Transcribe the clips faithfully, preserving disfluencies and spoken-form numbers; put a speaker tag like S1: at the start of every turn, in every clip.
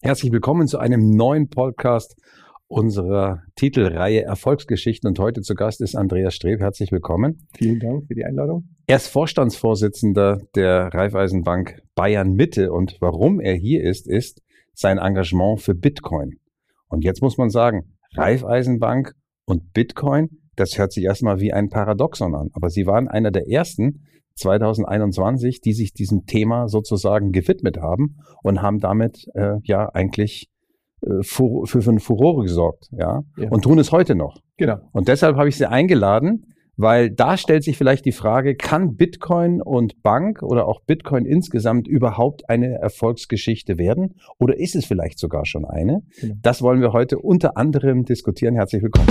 S1: Herzlich willkommen zu einem neuen Podcast unserer Titelreihe Erfolgsgeschichten. Und heute zu Gast ist Andreas Streb. Herzlich willkommen.
S2: Vielen Dank für die Einladung.
S1: Er ist Vorstandsvorsitzender der Raiffeisenbank Bayern Mitte. Und warum er hier ist, ist sein Engagement für Bitcoin. Und jetzt muss man sagen, Raiffeisenbank und Bitcoin, das hört sich erstmal wie ein Paradoxon an. Aber Sie waren einer der ersten zwanzig einundzwanzig, die sich diesem Thema sozusagen gewidmet haben und haben damit äh, ja eigentlich äh, für, für, für Furore gesorgt, ja? ja, und tun es heute noch.
S2: Genau.
S1: Und deshalb habe ich Sie eingeladen, weil da stellt sich vielleicht die Frage, kann Bitcoin und Bank oder auch Bitcoin insgesamt überhaupt eine Erfolgsgeschichte werden? Oder ist es vielleicht sogar schon eine? Genau. Das wollen wir heute unter anderem diskutieren. Herzlich willkommen.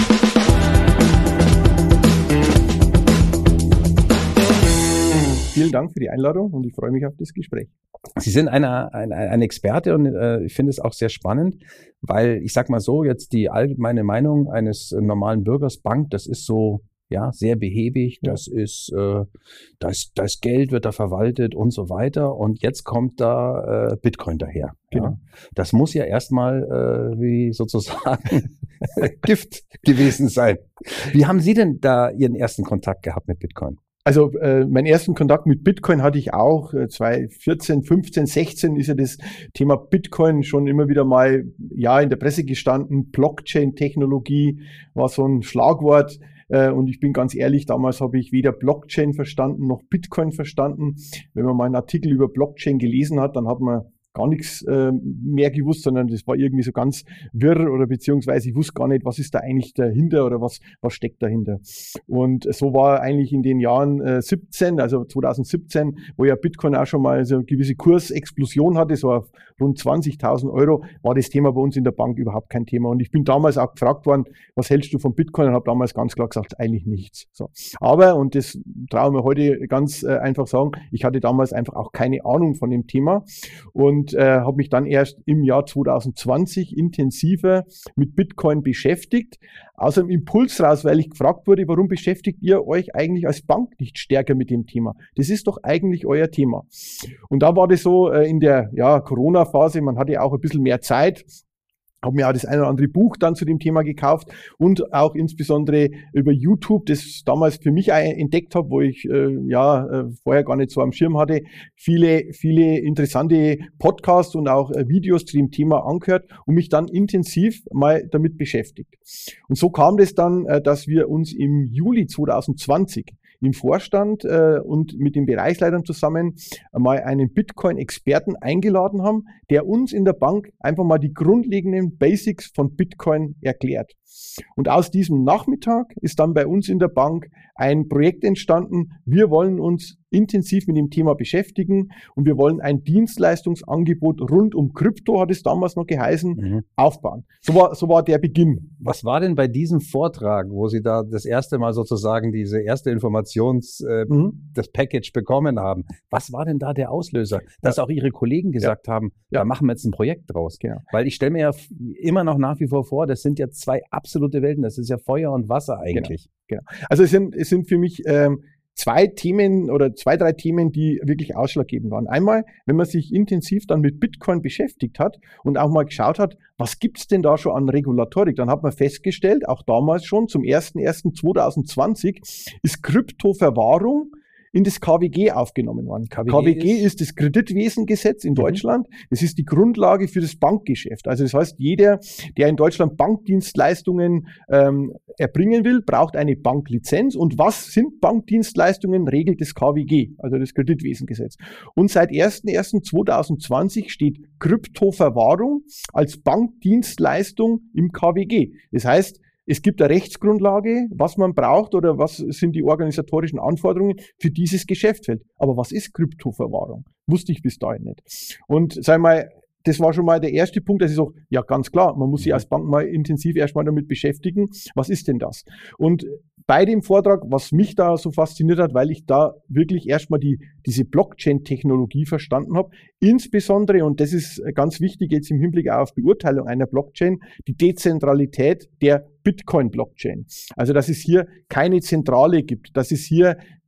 S2: Vielen Dank für die Einladung und ich freue mich auf das Gespräch.
S1: Sie sind eine, ein, ein Experte und äh, ich finde es auch sehr spannend, weil ich sag mal so, jetzt die allgemeine Meinung eines normalen Bürgers, Bank, das ist so ja sehr behäbig, ja. das ist, äh, das, das Geld wird da verwaltet und so weiter und jetzt kommt da äh, Bitcoin daher.
S2: Genau.
S1: Ja. Das muss ja erstmal äh, wie sozusagen Gift gewesen sein. Wie haben Sie denn da Ihren ersten Kontakt gehabt mit Bitcoin?
S2: Also äh, meinen ersten Kontakt mit Bitcoin hatte ich auch, äh, zwanzig vierzehn, fünfzehn, sechzehn ist ja das Thema Bitcoin schon immer wieder mal ja in der Presse gestanden. Blockchain-Technologie war so ein Schlagwort äh, und ich bin ganz ehrlich, damals habe ich weder Blockchain verstanden noch Bitcoin verstanden. Wenn man mal einen Artikel über Blockchain gelesen hat, dann hat man gar nichts äh, mehr gewusst, sondern das war irgendwie so ganz wirr oder beziehungsweise ich wusste gar nicht, was ist da eigentlich dahinter oder was, was steckt dahinter. Und so war eigentlich in den Jahren äh, siebzehn, also zwanzig siebzehn, wo ja Bitcoin auch schon mal so eine gewisse Kursexplosion hatte, so auf rund zwanzigtausend Euro, war das Thema bei uns in der Bank überhaupt kein Thema. Und ich bin damals auch gefragt worden, was hältst du von Bitcoin? Und habe damals ganz klar gesagt, eigentlich nichts. So. Aber, und das traue ich mir heute ganz äh, einfach sagen, ich hatte damals einfach auch keine Ahnung von dem Thema und Und äh, habe mich dann erst im Jahr zwanzig zwanzig intensiver mit Bitcoin beschäftigt. Aus einem Impuls raus, weil ich gefragt wurde, warum beschäftigt ihr euch eigentlich als Bank nicht stärker mit dem Thema? Das ist doch eigentlich euer Thema. Und da war das so äh, in der ja, Corona-Phase, man hatte auch ein bisschen mehr Zeit. Habe mir auch das eine oder andere Buch dann zu dem Thema gekauft und auch insbesondere über YouTube, das damals für mich entdeckt habe, wo ich äh, ja äh, vorher gar nicht so am Schirm hatte, viele, viele interessante Podcasts und auch äh, Videos zu dem Thema angehört und mich dann intensiv mal damit beschäftigt. Und so kam das dann, äh, dass wir uns im Juli zwanzig zwanzig im Vorstand äh, und mit den Bereichsleitern zusammen mal einen Bitcoin-Experten eingeladen haben, der uns in der Bank einfach mal die grundlegenden Basics von Bitcoin erklärt. Und aus diesem Nachmittag ist dann bei uns in der Bank ein Projekt entstanden. Wir wollen uns intensiv mit dem Thema beschäftigen und wir wollen ein Dienstleistungsangebot rund um Krypto, hat es damals noch geheißen, mhm. aufbauen. So war, so war der Beginn.
S1: Was war denn bei diesem Vortrag, wo Sie da das erste Mal sozusagen diese erste Informations, äh, mhm. das Package bekommen haben? Was war denn da der Auslöser, dass ja. auch Ihre Kollegen gesagt ja. haben, ja. da machen wir jetzt ein Projekt draus? Genau. Weil ich stelle mir ja immer noch nach wie vor vor, das sind ja zwei absolute Welten, das ist ja Feuer und Wasser eigentlich.
S2: Genau. Genau. Also es sind, es sind für mich ähm, zwei Themen oder zwei, drei Themen, die wirklich ausschlaggebend waren. Einmal, wenn man sich intensiv dann mit Bitcoin beschäftigt hat und auch mal geschaut hat, was gibt's denn da schon an Regulatorik, dann hat man festgestellt, auch damals schon, zum ersten ersten zweitausendzwanzig ist Kryptoverwahrung in das K W G aufgenommen worden. K W G, K W G ist, ist das Kreditwesengesetz in Deutschland. Das ist die Grundlage für das Bankgeschäft. Also das heißt, jeder, der in Deutschland Bankdienstleistungen ähm, erbringen will, braucht eine Banklizenz. Und was sind Bankdienstleistungen? Regelt das K W G, also das Kreditwesengesetz. Und seit ersten ersten zweitausendzwanzig steht Kryptoverwahrung als Bankdienstleistung im K W G. Das heißt, es gibt eine Rechtsgrundlage, was man braucht oder was sind die organisatorischen Anforderungen für dieses Geschäftsfeld. Aber was ist Kryptoverwahrung? Wusste ich bis dahin nicht. Und sag mal, das war schon mal der erste Punkt, dass ich so, ja ganz klar, man muss sich als Bank mal intensiv erstmal damit beschäftigen, was ist denn das? Und bei dem Vortrag, was mich da so fasziniert hat, weil ich da wirklich erstmal die, diese Blockchain-Technologie verstanden habe, insbesondere, und das ist ganz wichtig jetzt im Hinblick auf Beurteilung einer Blockchain, die Dezentralität der Bitcoin-Blockchain. Also, dass es hier keine Zentrale gibt, dass es hier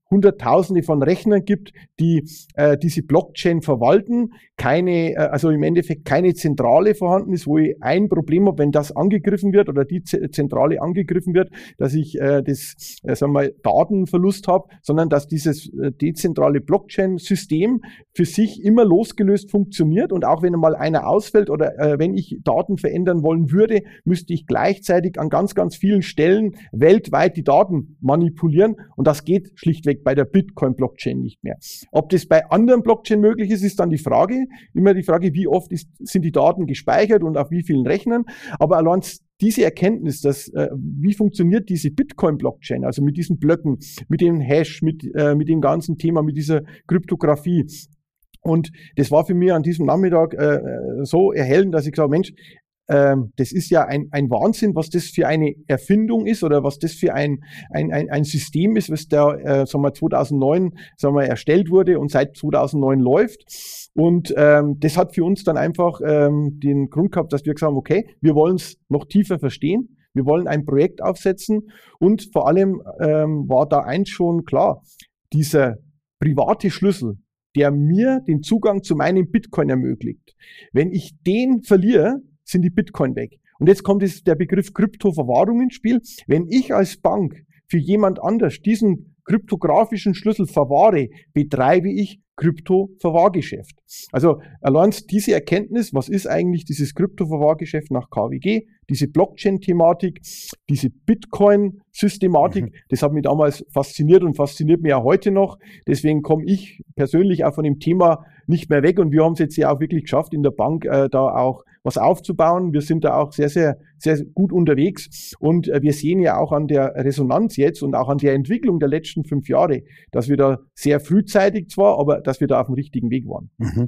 S2: Hunderttausende von Rechnern gibt, die äh, diese Blockchain verwalten, keine, äh, also im Endeffekt keine Zentrale vorhanden ist, wo ich ein Problem habe, wenn das angegriffen wird oder die Z- Zentrale angegriffen wird, dass ich äh, das, äh, sagen wir mal, Datenverlust habe, sondern dass dieses äh, dezentrale Blockchain-System für sich immer losgelöst funktioniert und auch wenn mal einer ausfällt oder äh, wenn ich Daten verändern wollen würde, müsste ich gleichzeitig an ganz, ganz vielen Stellen weltweit die Daten manipulieren und das geht schlichtweg bei der Bitcoin-Blockchain nicht mehr. Ob das bei anderen Blockchain möglich ist, ist dann die Frage. Immer die Frage, wie oft ist, sind die Daten gespeichert und auf wie vielen Rechnern. Aber allein diese Erkenntnis, dass, äh, wie funktioniert diese Bitcoin-Blockchain, also mit diesen Blöcken, mit dem Hash, mit, äh, mit dem ganzen Thema, mit dieser Kryptographie. Und das war für mich an diesem Nachmittag äh, so erhellend, dass ich gesagt habe, Mensch, Ähm, das ist ja ein, ein Wahnsinn, was das für eine Erfindung ist oder was das für ein, ein, ein, ein System ist, was da äh, sagen wir, zweitausendneun sagen wir, erstellt wurde und seit zweitausendneun läuft. Und ähm, das hat für uns dann einfach ähm, den Grund gehabt, dass wir gesagt haben, okay, wir wollen es noch tiefer verstehen. Wir wollen ein Projekt aufsetzen und vor allem ähm, war da eins schon klar, dieser private Schlüssel, der mir den Zugang zu meinem Bitcoin ermöglicht. Wenn ich den verliere, sind die Bitcoin weg. Und jetzt kommt es, der Begriff Kryptoverwahrung ins Spiel. Wenn ich als Bank für jemand anders diesen kryptografischen Schlüssel verwahre, betreibe ich Kryptoverwahrgeschäft. Also allein diese Erkenntnis, was ist eigentlich dieses Kryptoverwahrgeschäft nach K W G, diese Blockchain-Thematik, diese Bitcoin-Systematik, mhm. das hat mich damals fasziniert und fasziniert mich auch heute noch. Deswegen komme ich persönlich auch von dem Thema nicht mehr weg und wir haben es jetzt ja auch wirklich geschafft, in der Bank äh, da auch was aufzubauen. Wir sind da auch sehr, sehr, sehr gut unterwegs und äh, wir sehen ja auch an der Resonanz jetzt und auch an der Entwicklung der letzten fünf Jahre, dass wir da sehr frühzeitig zwar, aber dass wir da auf dem richtigen Weg waren.
S1: Mhm.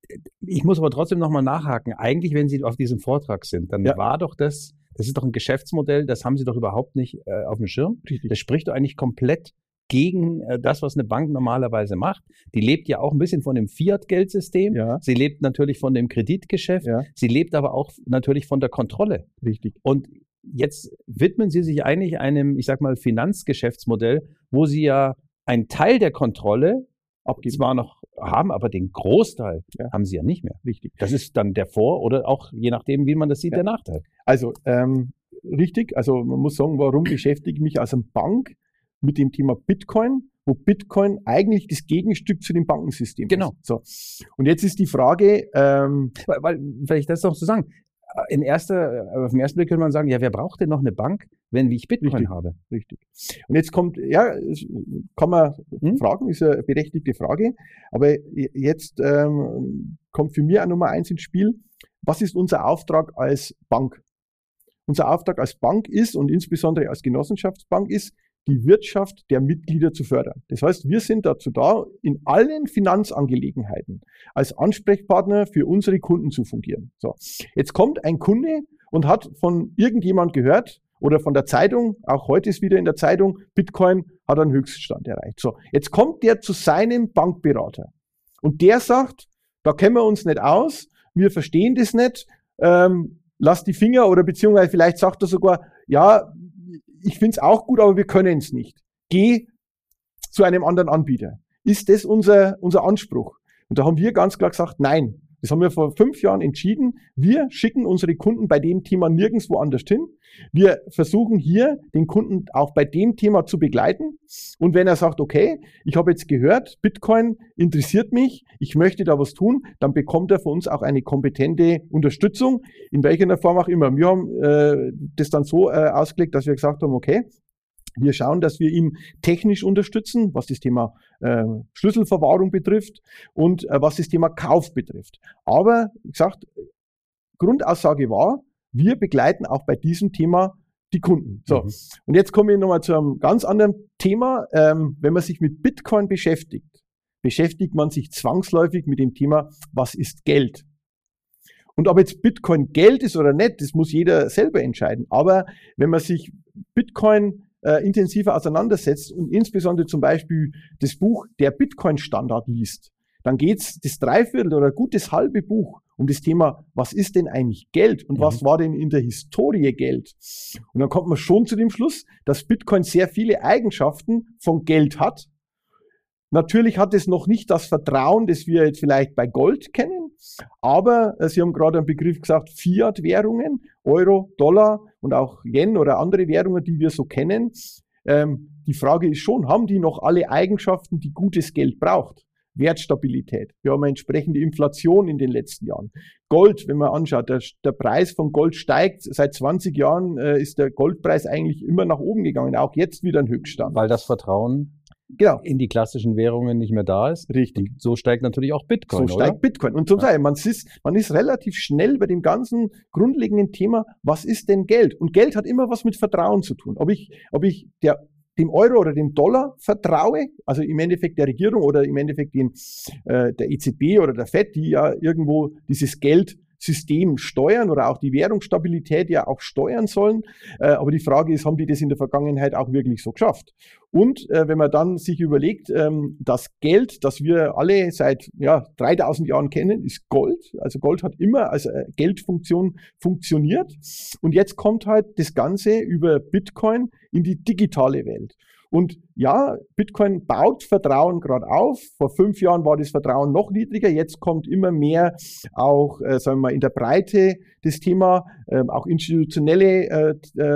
S1: Ich muss aber trotzdem nochmal nachhaken. Eigentlich, wenn Sie auf diesem Vortrag sind, dann ja. war doch das, das ist doch ein Geschäftsmodell, das haben Sie doch überhaupt nicht äh, auf dem Schirm. Richtig. Das spricht doch eigentlich komplett gegen äh, das, was eine Bank normalerweise macht. Die lebt ja auch ein bisschen von dem Fiat-Geldsystem. Ja. Sie lebt natürlich von dem Kreditgeschäft. Ja. Sie lebt aber auch natürlich von der Kontrolle.
S2: Richtig.
S1: Und jetzt widmen Sie sich eigentlich einem, ich sag mal, Finanzgeschäftsmodell, wo Sie ja einen Teil der Kontrolle abgeben. Zwar noch haben, aber den Großteil ja. haben Sie ja nicht mehr.
S2: Richtig.
S1: Das ist dann der Vor- oder auch, je nachdem, wie man das sieht, ja. der Nachteil.
S2: Also, ähm, richtig. Also, man muss sagen, warum beschäftige ich mich als eine Bank mit dem Thema Bitcoin, wo Bitcoin eigentlich das Gegenstück zu dem Bankensystem
S1: genau.
S2: ist. So. Und jetzt ist die Frage, ähm,
S1: weil, weil, vielleicht das noch zu sagen, in erster, auf den ersten Blick könnte man sagen, ja, wer braucht denn noch eine Bank, wenn ich Bitcoin
S2: richtig,
S1: habe?
S2: Richtig. Und jetzt kommt, ja, kann man hm? fragen, ist eine berechtigte Frage, aber jetzt ähm, kommt für mich auch Nummer eins ins Spiel, was ist unser Auftrag als Bank? Unser Auftrag als Bank ist und insbesondere als Genossenschaftsbank ist, die Wirtschaft der Mitglieder zu fördern. Das heißt, wir sind dazu da, in allen Finanzangelegenheiten als Ansprechpartner für unsere Kunden zu fungieren. So, jetzt kommt ein Kunde und hat von irgendjemand gehört oder von der Zeitung, auch heute ist wieder in der Zeitung, Bitcoin hat einen Höchststand erreicht. So, jetzt kommt der zu seinem Bankberater und der sagt, da kennen wir uns nicht aus, wir verstehen das nicht, ähm, lass die Finger oder beziehungsweise vielleicht sagt er sogar, ja, ich finde es auch gut, aber wir können es nicht. Geh zu einem anderen Anbieter. Ist das unser, unser Anspruch? Und da haben wir ganz klar gesagt, nein. Das haben wir vor fünf Jahren entschieden. Wir schicken unsere Kunden bei dem Thema nirgendwo anders hin. Wir versuchen hier den Kunden auch bei dem Thema zu begleiten. Und wenn er sagt, okay, ich habe jetzt gehört, Bitcoin interessiert mich, ich möchte da was tun, dann bekommt er von uns auch eine kompetente Unterstützung, in welcher Form auch immer. Wir haben äh, das dann so äh, ausgelegt, dass wir gesagt haben, okay, wir schauen, dass wir ihn technisch unterstützen, was das Thema äh, Schlüsselverwahrung betrifft und äh, was das Thema Kauf betrifft. Aber, wie gesagt, Grundaussage war, wir begleiten auch bei diesem Thema die Kunden. So, mhm. Und jetzt komme ich nochmal zu einem ganz anderen Thema. Ähm, wenn man sich mit Bitcoin beschäftigt, beschäftigt man sich zwangsläufig mit dem Thema, was ist Geld? Und ob jetzt Bitcoin Geld ist oder nicht, das muss jeder selber entscheiden. Aber wenn man sich Bitcoin Äh, intensiver auseinandersetzt und insbesondere zum Beispiel das Buch Der Bitcoin-Standard liest, dann geht's das Dreiviertel oder gut das halbe Buch um das Thema, was ist denn eigentlich Geld und mhm. was war denn in der Historie Geld? Und dann kommt man schon zu dem Schluss, dass Bitcoin sehr viele Eigenschaften von Geld hat Natürlich hat es noch nicht das Vertrauen, das wir jetzt vielleicht bei Gold kennen, aber äh, Sie haben gerade einen Begriff gesagt, Fiat-Währungen, Euro, Dollar und auch Yen oder andere Währungen, die wir so kennen. Ähm, die Frage ist schon, haben die noch alle Eigenschaften, die gutes Geld braucht? Wertstabilität. Wir haben eine entsprechende Inflation in den letzten Jahren. Gold, wenn man anschaut, der, der Preis von Gold steigt. Seit zwanzig Jahren äh, ist der Goldpreis eigentlich immer nach oben gegangen, auch jetzt wieder ein Höchststand.
S1: Weil das Vertrauen genau. in die klassischen Währungen nicht mehr da ist.
S2: Richtig.
S1: Und so steigt natürlich auch Bitcoin,
S2: So steigt
S1: oder?
S2: Bitcoin. Und zum ja. Teil, man ist, man ist relativ schnell bei dem ganzen grundlegenden Thema, was ist denn Geld? Und Geld hat immer was mit Vertrauen zu tun. Ob ich, ob ich der dem Euro oder dem Dollar vertraue, also im Endeffekt der Regierung oder im Endeffekt den, äh, der E Z B oder der Fed, die ja irgendwo dieses Geldsystem steuern oder auch die Währungsstabilität ja auch steuern sollen. Äh, aber die Frage ist, haben die das in der Vergangenheit auch wirklich so geschafft? Und äh, wenn man dann sich überlegt, ähm, das Geld, das wir alle seit ja, dreitausend Jahren kennen, ist Gold. Also Gold hat immer als äh, Geldfunktion funktioniert. Und jetzt kommt halt das Ganze über Bitcoin in die digitale Welt. Und ja, Bitcoin baut Vertrauen gerade auf. Vor fünf Jahren war das Vertrauen noch niedriger. Jetzt kommt immer mehr auch, äh, sagen wir mal, in der Breite das Thema. Ähm, auch institutionelle äh,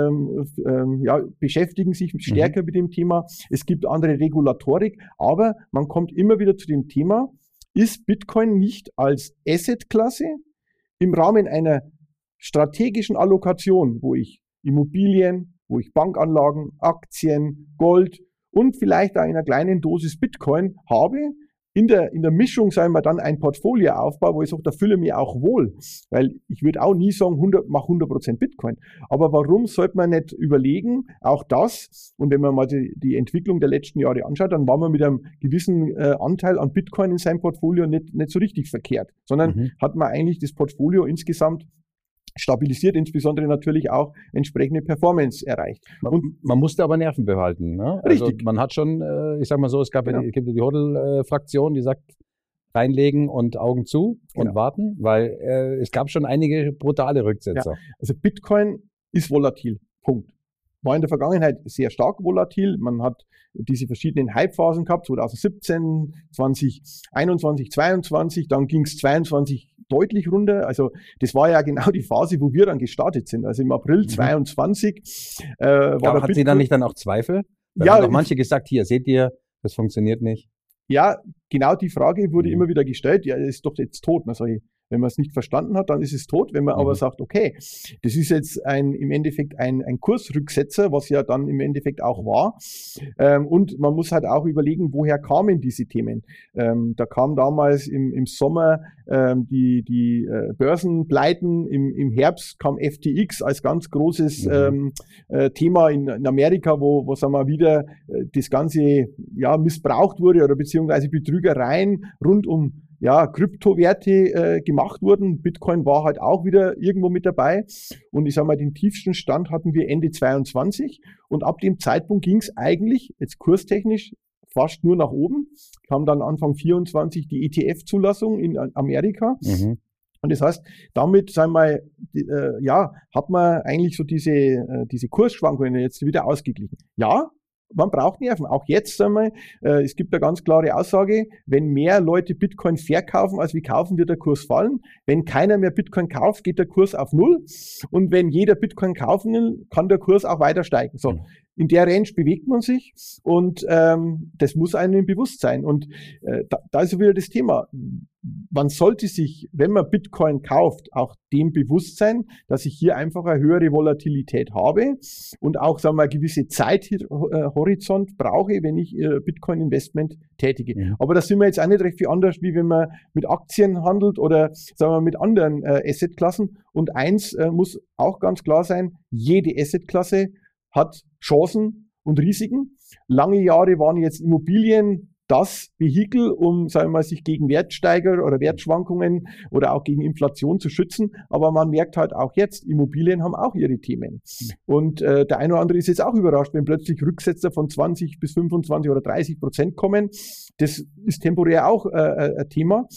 S2: äh, ja, beschäftigen sich stärker mhm. mit dem Thema. Es gibt andere Regulatorik, aber man kommt immer wieder zu dem Thema, ist Bitcoin nicht als Assetklasse im Rahmen einer strategischen Allokation, wo ich Immobilien, wo ich Bankanlagen, Aktien, Gold und vielleicht auch in einer kleinen Dosis Bitcoin habe, in der, in der Mischung, sagen wir dann, ein Portfolio aufbaue, wo ich sage, da fühle ich mich auch wohl. Weil ich würde auch nie sagen, hundert, mach hundert Prozent Bitcoin. Aber warum sollte man nicht überlegen, auch das, und wenn man mal die, die Entwicklung der letzten Jahre anschaut, dann war man mit einem gewissen äh, Anteil an Bitcoin in seinem Portfolio nicht, nicht so richtig verkehrt, sondern mhm. hat man eigentlich das Portfolio insgesamt stabilisiert, insbesondere natürlich auch entsprechende Performance erreicht.
S1: Man, und man musste aber Nerven behalten. Ne? Also richtig. Man hat schon, äh, ich sag mal so, es gab genau. ja die, gibt ja die Hodl-Fraktion, die sagt, reinlegen und Augen zu und genau. warten, weil äh, es gab schon einige brutale Rücksetzer. Ja.
S2: Also Bitcoin ist volatil. Punkt. War in der Vergangenheit sehr stark volatil. Man hat diese verschiedenen Hype-Phasen gehabt, zwanzig siebzehn, zwanzig einundzwanzig, zweiundzwanzig, dann ging es zweiundzwanzig deutlich runter. Also das war ja genau die Phase, wo wir dann gestartet sind. Also im April mhm. zweiundzwanzig äh, war
S1: ja, der Hat sie dann nicht dann auch Zweifel? Da
S2: ja,
S1: haben doch manche gesagt, hier, seht ihr, das funktioniert nicht.
S2: Ja, genau die Frage wurde mhm. immer wieder gestellt. Ja, das ist doch jetzt tot. Na, sag ich, wenn man es nicht verstanden hat, dann ist es tot. Wenn man mhm. aber sagt, okay, das ist jetzt ein, im Endeffekt ein, ein Kursrücksetzer, was ja dann im Endeffekt auch war. Ähm, und man muss halt auch überlegen, woher kamen diese Themen. Ähm, da kam damals im, im Sommer ähm, die, die äh, Börsenpleiten, im, im Herbst kam F T X als ganz großes mhm. ähm, äh, Thema in, in Amerika, wo, wo sagen wir wieder äh, das Ganze ja, missbraucht wurde oder beziehungsweise Betrügereien rund um ja, Kryptowerte äh, gemacht wurden. Bitcoin war halt auch wieder irgendwo mit dabei. Und ich sage mal, den tiefsten Stand hatten wir Ende zweiundzwanzig. Und ab dem Zeitpunkt ging es eigentlich, jetzt kurstechnisch, fast nur nach oben. Kam dann Anfang vierundzwanzig die E T F-Zulassung in Amerika. Mhm. Und das heißt, damit, sagen wir mal, äh, ja, hat man eigentlich so diese, äh, diese Kursschwankungen jetzt wieder ausgeglichen. Ja, man braucht Nerven. Auch jetzt einmal, äh, es gibt eine ganz klare Aussage, wenn mehr Leute Bitcoin verkaufen, als wie kaufen, wird der Kurs fallen. Wenn keiner mehr Bitcoin kauft, geht der Kurs auf Null. Und wenn jeder Bitcoin kaufen will, kann der Kurs auch weiter steigen. So. In der Range bewegt man sich und ähm, das muss einem bewusst sein. Und äh, da, da ist wieder das Thema. Man sollte sich, wenn man Bitcoin kauft, auch dem bewusst sein, dass ich hier einfach eine höhere Volatilität habe und auch, sagen wir mal, gewisse Zeithorizont brauche, wenn ich äh, Bitcoin-Investment tätige. Mhm. Aber da sind wir jetzt auch nicht recht viel anders, wie wenn man mit Aktien handelt oder, sagen wir mal, mit anderen äh, Assetklassen. Und eins äh, muss auch ganz klar sein, jede Assetklasse hat Chancen und Risiken. Lange Jahre waren jetzt Immobilien das Vehikel, um, sagen wir mal, sich gegen Wertsteiger oder Wertschwankungen oder auch gegen Inflation zu schützen. Aber man merkt halt auch jetzt, Immobilien haben auch ihre Themen. Und äh, der eine oder andere ist jetzt auch überrascht, wenn plötzlich Rücksetzer von zwanzig bis fünfundzwanzig oder dreißig Prozent kommen. Das ist temporär auch äh, ein Thema.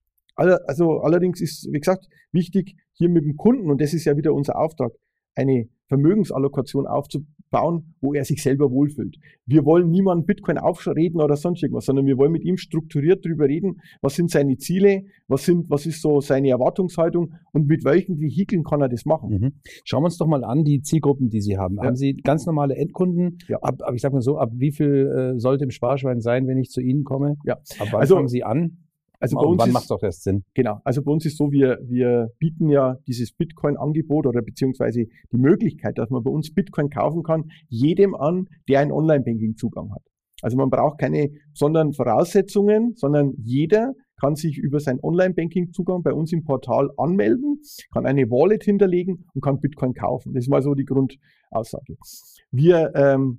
S2: Also allerdings ist, wie gesagt, wichtig, hier mit dem Kunden, und das ist ja wieder unser Auftrag, eine Vermögensallokation aufzubauen, bauen, wo er sich selber wohlfühlt. Wir wollen niemanden Bitcoin aufreden oder sonst irgendwas, sondern wir wollen mit ihm strukturiert darüber reden, was sind seine Ziele, was sind, was ist so seine Erwartungshaltung und mit welchen Vehikeln kann er das machen.
S1: Mhm. Schauen wir uns doch mal an, die Zielgruppen, die Sie haben. Ja. Haben Sie ganz normale Endkunden?
S2: Ja.
S1: Ab, ab, ich sag mal so, ab wie viel äh, sollte im Sparschwein sein, wenn ich zu Ihnen komme?
S2: Ja.
S1: Ab wann
S2: also,
S1: fangen Sie an?
S2: Also bei uns
S1: wann
S2: ist,
S1: macht es auch erst Sinn?
S2: Genau, also bei uns ist so, wir, wir bieten ja dieses Bitcoin-Angebot oder beziehungsweise die Möglichkeit, dass man bei uns Bitcoin kaufen kann, jedem an, der einen Online-Banking-Zugang hat. Also man braucht keine besonderen Voraussetzungen, sondern jeder kann sich über seinen Online-Banking-Zugang bei uns im Portal anmelden, kann eine Wallet hinterlegen und kann Bitcoin kaufen. Das ist mal so die Grundaussage. Wir ähm,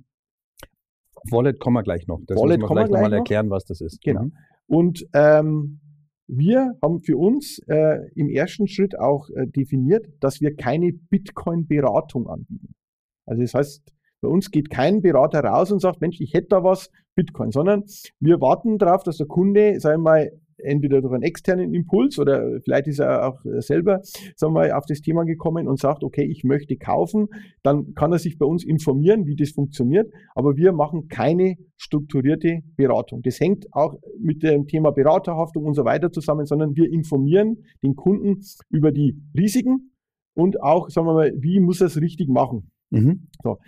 S1: Wallet kommen wir gleich noch. Das
S2: Wallet
S1: müssen wir gleich nochmal
S2: noch.
S1: erklären, was das ist.
S2: Genau.
S1: Mhm.
S2: Und ähm, wir haben für uns äh, im ersten Schritt auch äh, definiert, dass wir keine Bitcoin-Beratung anbieten. Also das heißt, bei uns geht kein Berater raus und sagt, Mensch, ich hätte da was, Bitcoin, sondern wir warten darauf, dass der Kunde, sagen wir mal, entweder durch einen externen Impuls oder vielleicht ist er auch selber, sagen wir mal, auf das Thema gekommen und sagt, okay, ich möchte kaufen, dann kann er sich bei uns informieren, wie das funktioniert, aber wir machen keine strukturierte Beratung. Das hängt auch mit dem Thema Beraterhaftung und so weiter zusammen, sondern wir informieren den Kunden über die Risiken und auch, sagen wir mal, wie muss er es richtig machen.
S1: Mhm.
S2: So.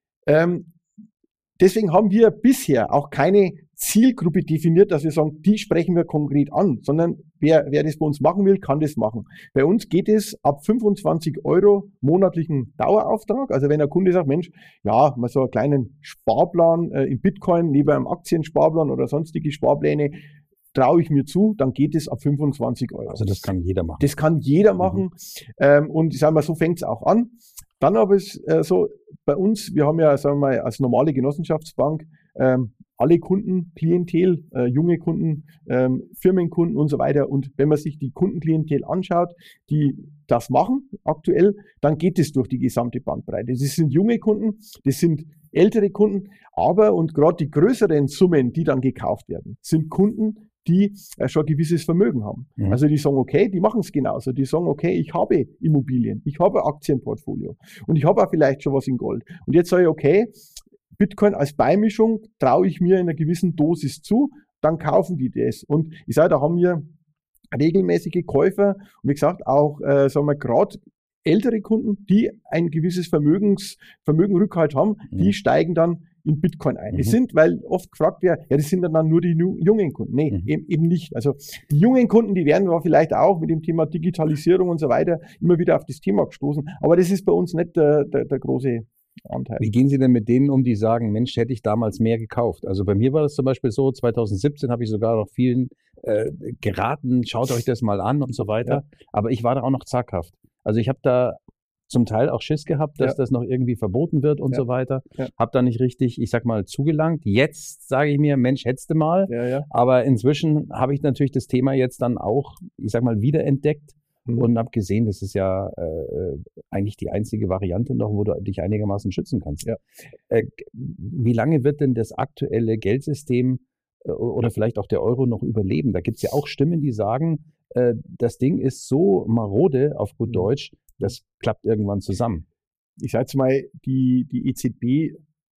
S2: Ähm, deswegen haben wir bisher auch keine Zielgruppe definiert, dass wir sagen, die sprechen wir konkret an, sondern wer, wer das bei uns machen will, kann das machen. Bei uns geht es ab fünfundzwanzig Euro monatlichen Dauerauftrag. Also wenn der Kunde sagt, Mensch, ja, mal so einen kleinen Sparplan äh, in Bitcoin, neben einem Aktiensparplan oder sonstige Sparpläne, traue ich mir zu, dann geht es ab fünfundzwanzig Euro.
S1: Also das kann jeder machen.
S2: Das kann jeder machen. Mhm. Ähm, und ich sage mal, so fängt es auch an. Dann aber ist äh, so, bei uns, wir haben ja, sagen wir mal, als normale Genossenschaftsbank ähm, alle Kunden, Klientel, äh, junge Kunden, ähm, Firmenkunden und so weiter. Und wenn man sich die Kundenklientel anschaut, die das machen aktuell, dann geht es durch die gesamte Bandbreite. Das sind junge Kunden, das sind ältere Kunden, aber und gerade die größeren Summen, die dann gekauft werden, sind Kunden, die äh, schon ein gewisses Vermögen haben. Mhm. Also die sagen, okay, die machen es genauso. Die sagen, okay, ich habe Immobilien, ich habe ein Aktienportfolio und ich habe auch vielleicht schon was in Gold. Und jetzt sage ich, okay, Bitcoin als Beimischung traue ich mir in einer gewissen Dosis zu, dann kaufen die das. Und ich sage, da haben wir regelmäßige Käufer und wie gesagt auch, äh, sagen wir gerade ältere Kunden, die ein gewisses Vermögens, Vermögenrückhalt haben, mhm. die steigen dann in Bitcoin ein. Mhm. Das sind, weil oft gefragt wird, ja, das sind dann nur die jungen Kunden. Nee, mhm. eben, eben nicht. Also die jungen Kunden, die werden wir vielleicht auch mit dem Thema Digitalisierung und so weiter immer wieder auf das Thema gestoßen. Aber das ist bei uns nicht der, der, der große Anteil.
S1: Wie gehen Sie denn mit denen um, die sagen, Mensch, hätte ich damals mehr gekauft? Also bei mir war das zum Beispiel so, zwanzig siebzehn habe ich sogar noch vielen äh, geraten, schaut euch das mal an und so weiter. Ja. Aber ich war da auch noch zaghaft. Also ich habe da zum Teil auch Schiss gehabt, dass ja. das noch irgendwie verboten wird und ja. so weiter. Ja. Habe da nicht richtig, ich sag mal, zugelangt. Jetzt sage ich mir, Mensch, hättest du mal.
S2: Ja, ja.
S1: Aber inzwischen habe ich natürlich das Thema jetzt dann auch, ich sag mal, wiederentdeckt mhm. und habe gesehen, das ist ja äh, eigentlich die einzige Variante noch, wo du dich einigermaßen schützen kannst.
S2: Ja.
S1: Äh, wie lange wird denn das aktuelle Geldsystem äh, oder vielleicht auch der Euro noch überleben? Da gibt es ja auch Stimmen, die sagen, äh, das Ding ist so marode, auf gut Deutsch, das klappt irgendwann zusammen.
S2: Ich sage jetzt mal, die, die E Z B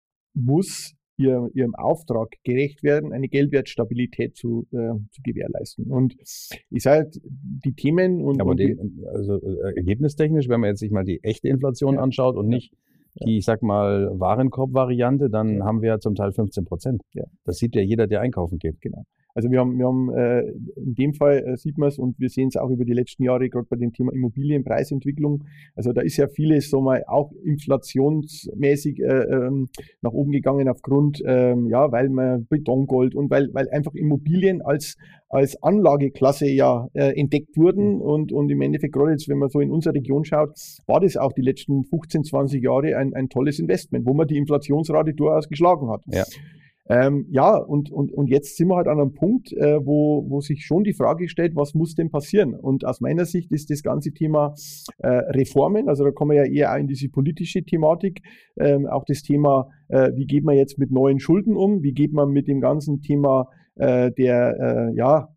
S2: muss ihr, ihrem Auftrag gerecht werden, eine Geldwertstabilität zu, äh, zu gewährleisten. Und ich sage, die Themen und...
S1: Aber
S2: und
S1: die, also äh, ergebnistechnisch, wenn man jetzt sich mal die echte Inflation ja. anschaut und nicht ja. die, ich sag mal, Warenkorb-Variante, dann ja. haben wir ja zum Teil fünfzehn Prozent.
S2: Ja.
S1: Das sieht ja jeder, der einkaufen geht.
S2: Genau. Also wir haben, wir haben äh, in dem Fall äh, sieht man es und wir sehen es auch über die letzten Jahre, gerade bei dem Thema Immobilienpreisentwicklung. Also da ist ja vieles so mal auch inflationsmäßig äh, ähm, nach oben gegangen aufgrund, ähm, ja, weil man Betongold und weil, weil einfach Immobilien als, als Anlageklasse ja äh, entdeckt wurden und, und im Endeffekt gerade jetzt, wenn man so in unsere Region schaut, war das auch die letzten fünfzehn, zwanzig Jahre ein, ein tolles Investment, wo man die Inflationsrate durchaus geschlagen hat.
S1: Ja.
S2: Ähm, ja, und, und, und jetzt sind wir halt an einem Punkt, äh, wo, wo sich schon die Frage stellt, was muss denn passieren? Und aus meiner Sicht ist das ganze Thema äh, Reformen, also da kommen wir ja eher auch in diese politische Thematik, ähm, auch das Thema, äh, wie geht man jetzt mit neuen Schulden um, wie geht man mit dem ganzen Thema äh, der, äh, ja,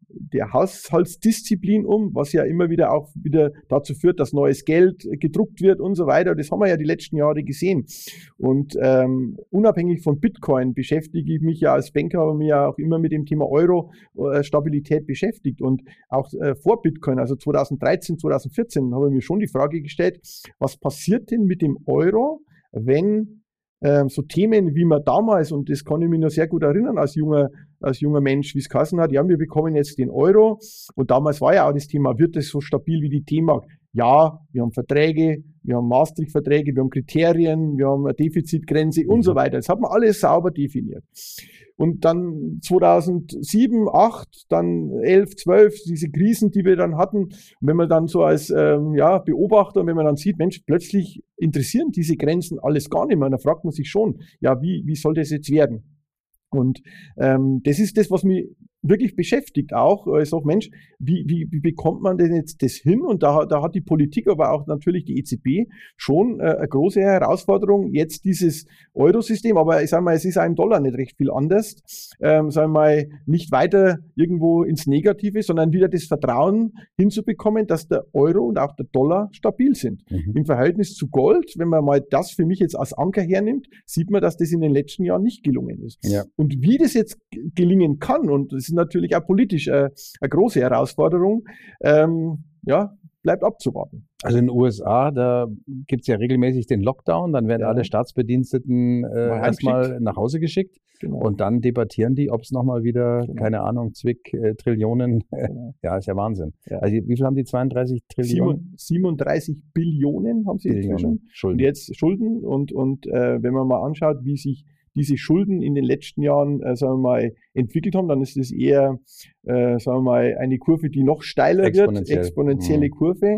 S2: der Haushaltsdisziplin um, was ja immer wieder auch wieder dazu führt, dass neues Geld gedruckt wird und so weiter. Das haben wir ja die letzten Jahre gesehen. Und ähm, unabhängig von Bitcoin beschäftige ich mich ja als Banker, aber mir ja auch immer mit dem Thema Euro-Stabilität beschäftigt. Und auch äh, vor Bitcoin, also zweitausenddreizehn, zweitausendvierzehn, habe ich mir schon die Frage gestellt, was passiert denn mit dem Euro, wenn ähm, so Themen, wie man damals, und das kann ich mich noch sehr gut erinnern als junger, als junger Mensch, wie es geheißen hat, ja, wir bekommen jetzt den Euro, und damals war ja auch das Thema, wird es so stabil wie die D-Mark? Ja, wir haben Verträge, wir haben Maastricht-Verträge, wir haben Kriterien, wir haben eine Defizitgrenze und so weiter. Das hat man alles sauber definiert. Und dann zweitausendsieben, acht, dann elf, zwölf, diese Krisen, die wir dann hatten. Und wenn man dann so als ähm, ja, Beobachter, wenn man dann sieht, Mensch, plötzlich interessieren diese Grenzen alles gar nicht mehr. Und da fragt man sich schon, ja, wie, wie soll das jetzt werden? Und ähm, das ist das, was mich wirklich beschäftigt auch. Ich sage, Mensch, wie, wie, wie bekommt man denn jetzt das hin? Und da, da hat die Politik, aber auch natürlich die E Z B schon äh, eine große Herausforderung, jetzt dieses Eurosystem, aber ich sage mal, es ist auch im Dollar nicht recht viel anders, ähm, sagen wir mal, nicht weiter irgendwo ins Negative, sondern wieder das Vertrauen hinzubekommen, dass der Euro und auch der Dollar stabil sind. Mhm. Im Verhältnis zu Gold, wenn man mal das für mich jetzt als Anker hernimmt, sieht man, dass das in den letzten Jahren nicht gelungen ist. Ja. Und wie das jetzt gelingen kann, und das ist natürlich auch politisch äh, eine große Herausforderung, ähm, ja, bleibt abzuwarten.
S1: Also in den U S A, da gibt es ja regelmäßig den Lockdown, dann werden ja. alle Staatsbediensteten äh, erstmal nach Hause geschickt, genau. und dann debattieren die, ob es nochmal wieder, genau. keine Ahnung, Zwick, äh, Trillionen, genau. ja, ist ja Wahnsinn. Ja. Also wie viel haben die, zweiunddreißig Trillionen?
S2: siebenunddreißig Billionen haben sie
S1: Billionen
S2: inzwischen.
S1: Schulden.
S2: Und jetzt Schulden, und, und äh, wenn man mal anschaut, wie sich diese Schulden in den letzten Jahren, äh, sagen wir mal, entwickelt haben, dann ist es eher, äh, sagen wir mal, eine Kurve, die noch steiler
S1: Exponentiell.
S2: wird, exponentielle mhm. Kurve.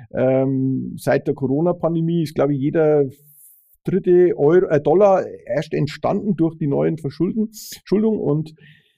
S2: Ähm, seit der Corona-Pandemie ist, glaube ich, jeder dritte Euro, äh, Dollar erst entstanden durch die neuen Verschuldung, und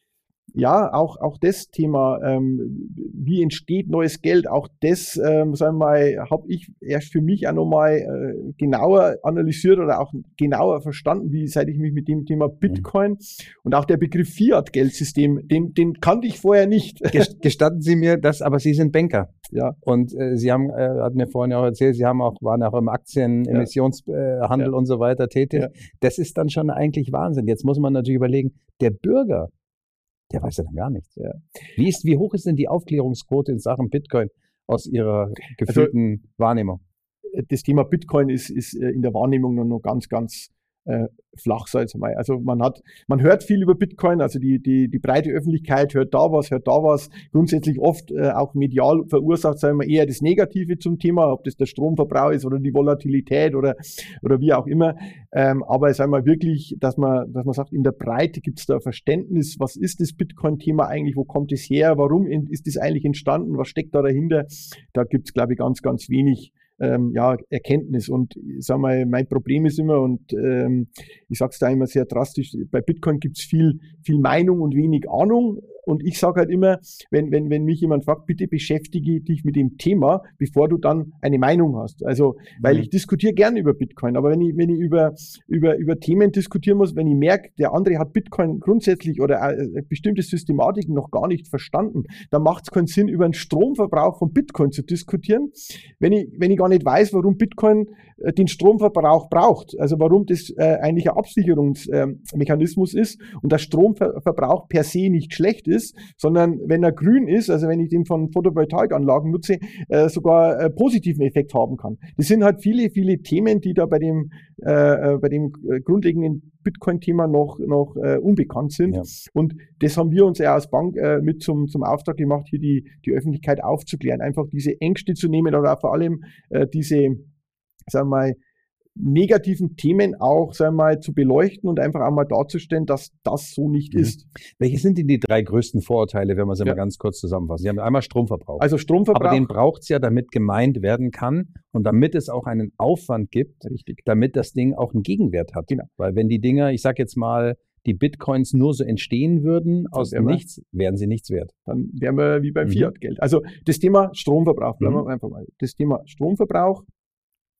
S2: ja, auch, auch das Thema, ähm, wie entsteht neues Geld, auch das, ähm, sagen wir mal, habe ich erst für mich auch nochmal äh, genauer analysiert oder auch genauer verstanden, wie seit ich mich mit dem Thema Bitcoin mhm. und auch der Begriff Fiat-Geldsystem, den, den kannte ich vorher nicht.
S1: Gestatten Sie mir das, aber Sie sind Banker.
S2: Ja.
S1: Und äh, Sie haben, äh, hat mir vorhin ja auch erzählt, Sie haben auch, waren auch im Aktien-Emissionshandel ja. äh, ja. und so weiter tätig. Ja. Das ist dann schon eigentlich Wahnsinn. Jetzt muss man natürlich überlegen, der Bürger, der weiß ja dann gar nichts. Ja. Wie, ist, wie hoch ist denn die Aufklärungsquote in Sachen Bitcoin aus Ihrer gefühlten also, Wahrnehmung?
S2: Das Thema Bitcoin ist, ist in der Wahrnehmung nur noch ganz, ganz äh, flach, sag ich mal. Also man hat, man hört viel über Bitcoin, also die, die, die breite Öffentlichkeit hört da was, hört da was. Grundsätzlich oft äh, auch medial verursacht, sagen wir, eher das Negative zum Thema, ob das der Stromverbrauch ist oder die Volatilität oder, oder wie auch immer. Ähm, aber sagen wir wirklich, dass man, dass man sagt, in der Breite gibt es da Verständnis, was ist das Bitcoin-Thema eigentlich, wo kommt es her, warum ist das eigentlich entstanden, was steckt da dahinter? Da gibt es, glaube ich, ganz, ganz wenig Ähm, ja, Erkenntnis. Und ich sag mal, mein Problem ist immer, und ähm, ich sage es da immer sehr drastisch, bei Bitcoin gibt es viel, viel Meinung und wenig Ahnung. Und ich sage halt immer, wenn, wenn, wenn mich jemand fragt, bitte beschäftige dich mit dem Thema, bevor du dann eine Meinung hast. Also, weil mhm. ich diskutiere gerne über Bitcoin, aber wenn ich, wenn ich über, über, über Themen diskutieren muss, wenn ich merke, der andere hat Bitcoin grundsätzlich oder äh, bestimmte Systematiken noch gar nicht verstanden, dann macht es keinen Sinn, über den Stromverbrauch von Bitcoin zu diskutieren, wenn ich, wenn ich gar nicht weiß, warum Bitcoin äh, den Stromverbrauch braucht. Also warum das äh, eigentlich ein Absicherungsmechanismus äh, ist und der Stromverbrauch per se nicht schlecht ist, ist, sondern wenn er grün ist, also wenn ich den von Photovoltaikanlagen nutze, äh, sogar äh, positiven Effekt haben kann. Das sind halt viele, viele Themen, die da bei dem, äh, bei dem grundlegenden Bitcoin-Thema noch, noch äh, unbekannt sind. Ja. Und das haben wir uns ja als Bank äh, mit zum, zum Auftrag gemacht, hier die, die Öffentlichkeit aufzuklären, einfach diese Ängste zu nehmen oder auch vor allem äh, diese, sagen wir mal, negativen Themen auch, sagen wir mal, zu beleuchten und einfach auch mal darzustellen, dass das so nicht mhm. ist.
S1: Welche sind denn die drei größten Vorurteile, wenn wir sie ja. mal ganz kurz zusammenfassen? Sie haben einmal Stromverbrauch.
S2: Also Stromverbrauch.
S1: Aber den braucht es ja, damit gemeint werden kann und damit es auch einen Aufwand gibt,
S2: Richtig.
S1: damit das Ding auch einen Gegenwert hat.
S2: Genau.
S1: Weil wenn die Dinger, ich sage jetzt mal, die Bitcoins nur so entstehen würden, aus dem Nichts, wären sie nichts wert.
S2: Dann wären wir wie beim mhm. Fiat-Geld. Also das Thema Stromverbrauch, bleiben mhm. wir einfach mal. Das Thema Stromverbrauch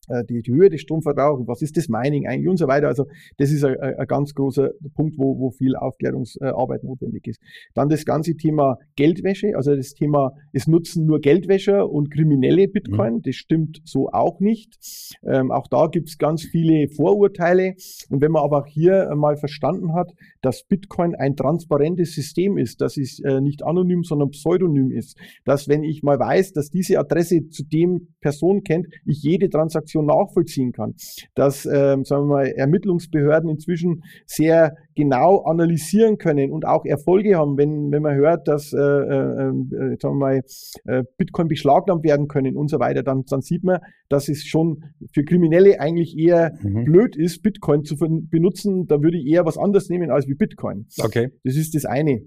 S2: Die, die Höhe des Stromverbrauchs, was ist das Mining eigentlich und so weiter. Also das ist ein, ein ganz großer Punkt, wo, wo viel Aufklärungsarbeit notwendig ist. Dann das ganze Thema Geldwäsche, also das Thema, es nutzen nur Geldwäscher und kriminelle Bitcoin, mhm. das stimmt so auch nicht. Ähm, auch da gibt es ganz viele Vorurteile. Und wenn man aber auch hier mal verstanden hat, dass Bitcoin ein transparentes System ist, dass es äh, nicht anonym, sondern pseudonym ist, dass wenn ich mal weiß, dass diese Adresse zu dem Person kennt, ich jede Transaktion nachvollziehen kann, dass ähm, sagen wir mal, Ermittlungsbehörden inzwischen sehr genau analysieren können und auch Erfolge haben, wenn, wenn man hört, dass äh, äh, äh, sagen wir mal, äh, Bitcoin beschlagnahmt werden können und so weiter, dann, dann sieht man, dass es schon für Kriminelle eigentlich eher mhm. blöd ist, Bitcoin zu benutzen. Da würde ich eher was anderes nehmen als wie Bitcoin.
S1: Okay.
S2: Das ist das eine.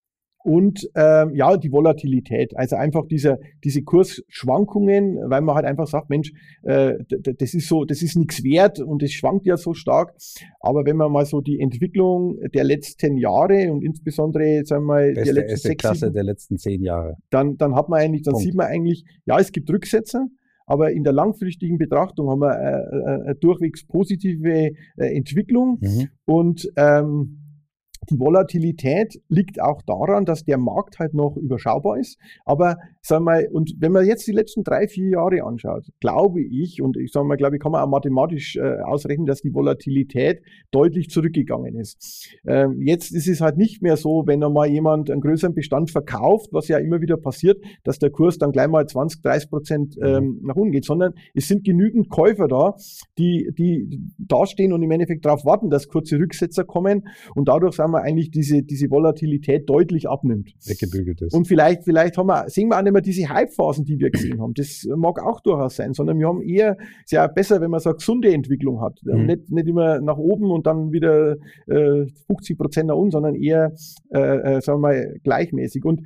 S2: Und ähm, ja, die Volatilität, also einfach diese, diese Kursschwankungen, weil man halt einfach sagt, Mensch, äh, das ist so, das ist nichts wert und es schwankt ja so stark. Aber wenn man mal so die Entwicklung der letzten Jahre und insbesondere, sagen wir mal,
S1: Beste
S2: der letzten sechs,
S1: Klasse
S2: sieben,
S1: der letzten zehn Jahre,
S2: dann, dann hat man eigentlich, dann
S1: Punkt.
S2: sieht man eigentlich, ja, es gibt Rücksetzer. Aber in der langfristigen Betrachtung haben wir äh, eine durchwegs positive äh, Entwicklung mhm. und ähm, die Volatilität liegt auch daran, dass der Markt halt noch überschaubar ist. Aber sagen wir mal, und wenn man jetzt die letzten drei, vier Jahre anschaut, glaube ich, und ich sage mal, glaube ich, kann man auch mathematisch äh, ausrechnen, dass die Volatilität deutlich zurückgegangen ist. Ähm, jetzt ist es halt nicht mehr so, wenn einmal jemand einen größeren Bestand verkauft, was ja immer wieder passiert, dass der Kurs dann gleich mal zwanzig, dreißig Prozent ähm, nach unten geht, sondern es sind genügend Käufer da, die, die dastehen und im Endeffekt darauf warten, dass kurze Rücksetzer kommen und dadurch sagen wir eigentlich diese, diese Volatilität deutlich abnimmt.
S1: Weggebügelt ist.
S2: Und vielleicht, vielleicht haben wir, sehen wir auch nicht mehr diese Hype-Phasen, die wir gesehen haben. Das mag auch durchaus sein, sondern wir haben eher, ist ja besser, wenn man so eine gesunde Entwicklung hat. Mhm. Nicht, nicht immer nach oben und dann wieder äh, fünfzig Prozent nach unten, sondern eher, äh, äh, sagen wir mal, gleichmäßig. Und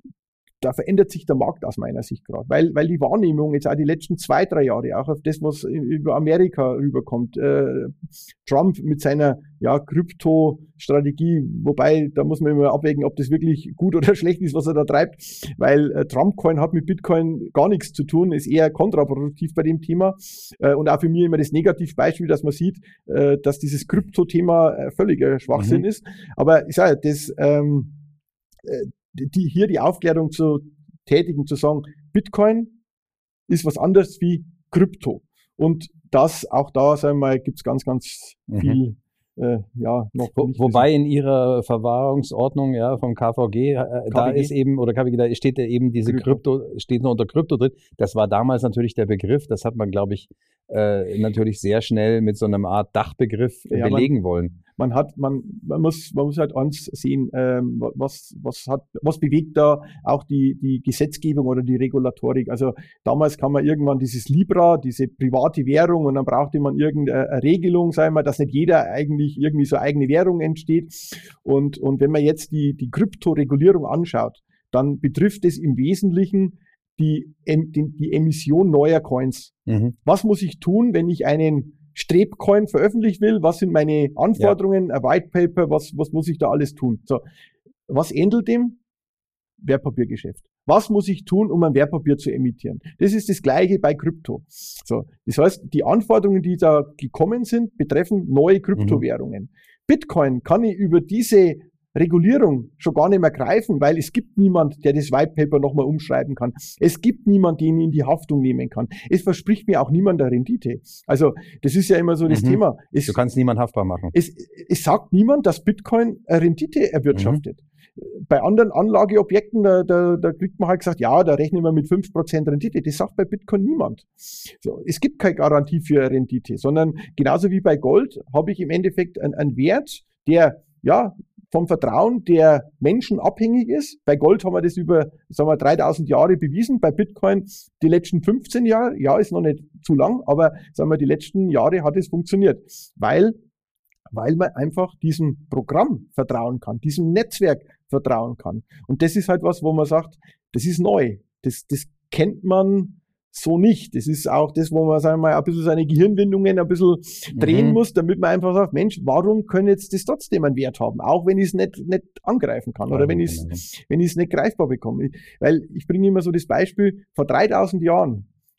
S2: da verändert sich der Markt aus meiner Sicht gerade, weil, weil die Wahrnehmung jetzt auch die letzten zwei, drei Jahre auch auf das, was über Amerika rüberkommt, äh, Trump mit seiner ja, Krypto-Strategie, wobei da muss man immer abwägen, ob das wirklich gut oder schlecht ist, was er da treibt, weil äh, Trump-Coin hat mit Bitcoin gar nichts zu tun, ist eher kontraproduktiv bei dem Thema äh, und auch für mich immer das Negativbeispiel, dass man sieht, äh, dass dieses Krypto-Thema äh, völliger Schwachsinn mhm. ist, aber ich sage, das ähm, äh, die, hier die Aufklärung zu tätigen, zu sagen, Bitcoin ist was anderes wie Krypto. Und das, auch da, sagen wir mal, gibt es ganz, ganz mhm. viel, äh, ja, noch.
S1: Wo, wobei in Ihrer Verwahrungsordnung, ja, vom K V G, äh, K V G, da ist eben, oder K V G, da steht ja eben diese Krypto, Krypto steht nur unter Krypto drin. Das war damals natürlich der Begriff, das hat man, glaube ich, äh, natürlich sehr schnell mit so einem Art Dachbegriff ja, belegen man, wollen.
S2: Man hat, man, man muss, man muss halt eins sehen, ähm, was, was hat, was bewegt da auch die, die Gesetzgebung oder die Regulatorik. Also damals kam man irgendwann dieses Libra, diese private Währung, und dann brauchte man irgendeine Regelung, sagen wir, dass nicht jeder eigentlich irgendwie so eigene Währung entsteht. Und, und wenn man jetzt die, die Kryptoregulierung anschaut, dann betrifft es im Wesentlichen die, die, die Emission neuer Coins. Mhm. Was muss ich tun, wenn ich einen Strebcoin veröffentlichen will? Was sind meine Anforderungen? Ja. Ein White Paper, was, was muss ich da alles tun? So, was ähnelt dem? Wertpapiergeschäft. Was muss ich tun, um ein Wertpapier zu emittieren? Das ist das Gleiche bei Krypto. So, das heißt, die Anforderungen, die da gekommen sind, betreffen neue Kryptowährungen. Mhm. Bitcoin kann ich über diese Regulierung schon gar nicht mehr greifen, weil es gibt niemand, der das White Paper nochmal umschreiben kann. Es gibt niemand, den ich in die Haftung nehmen kann. Es verspricht mir auch niemand der Rendite. Also das ist ja immer so das mhm. Thema. Es,
S1: du kannst niemand haftbar machen.
S2: Es, es sagt niemand, dass Bitcoin eine Rendite erwirtschaftet. Mhm. Bei anderen Anlageobjekten, da, da, da kriegt man halt gesagt, ja, da rechnen wir mit fünf Prozent Rendite. Das sagt bei Bitcoin niemand. So, es gibt keine Garantie für eine Rendite, sondern genauso wie bei Gold habe ich im Endeffekt einen, einen Wert, der ja vom Vertrauen der Menschen abhängig ist. Bei Gold haben wir das über, sagen wir, dreitausend Jahre bewiesen. Bei Bitcoin die letzten fünfzehn Jahre, ja, ist noch nicht zu lang, aber sagen wir, die letzten Jahre hat es funktioniert, weil, weil man einfach diesem Programm vertrauen kann, diesem Netzwerk vertrauen kann. Und das ist halt was, wo man sagt, das ist neu. Das, das kennt man so nicht. Das ist auch das, wo man, sagen wir mal, ein bisschen seine Gehirnwindungen ein bisschen mhm. drehen muss, damit man einfach sagt, Mensch, warum können jetzt das trotzdem einen Wert haben? Auch wenn ich es nicht, nicht angreifen kann oder wenn ich es, wenn ich es nicht greifbar bekomme. Weil ich bringe immer so das Beispiel, vor dreitausend Jahren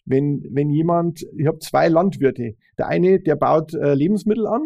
S2: Wenn, wenn jemand, ich habe zwei Landwirte, der eine, der baut äh, Lebensmittel an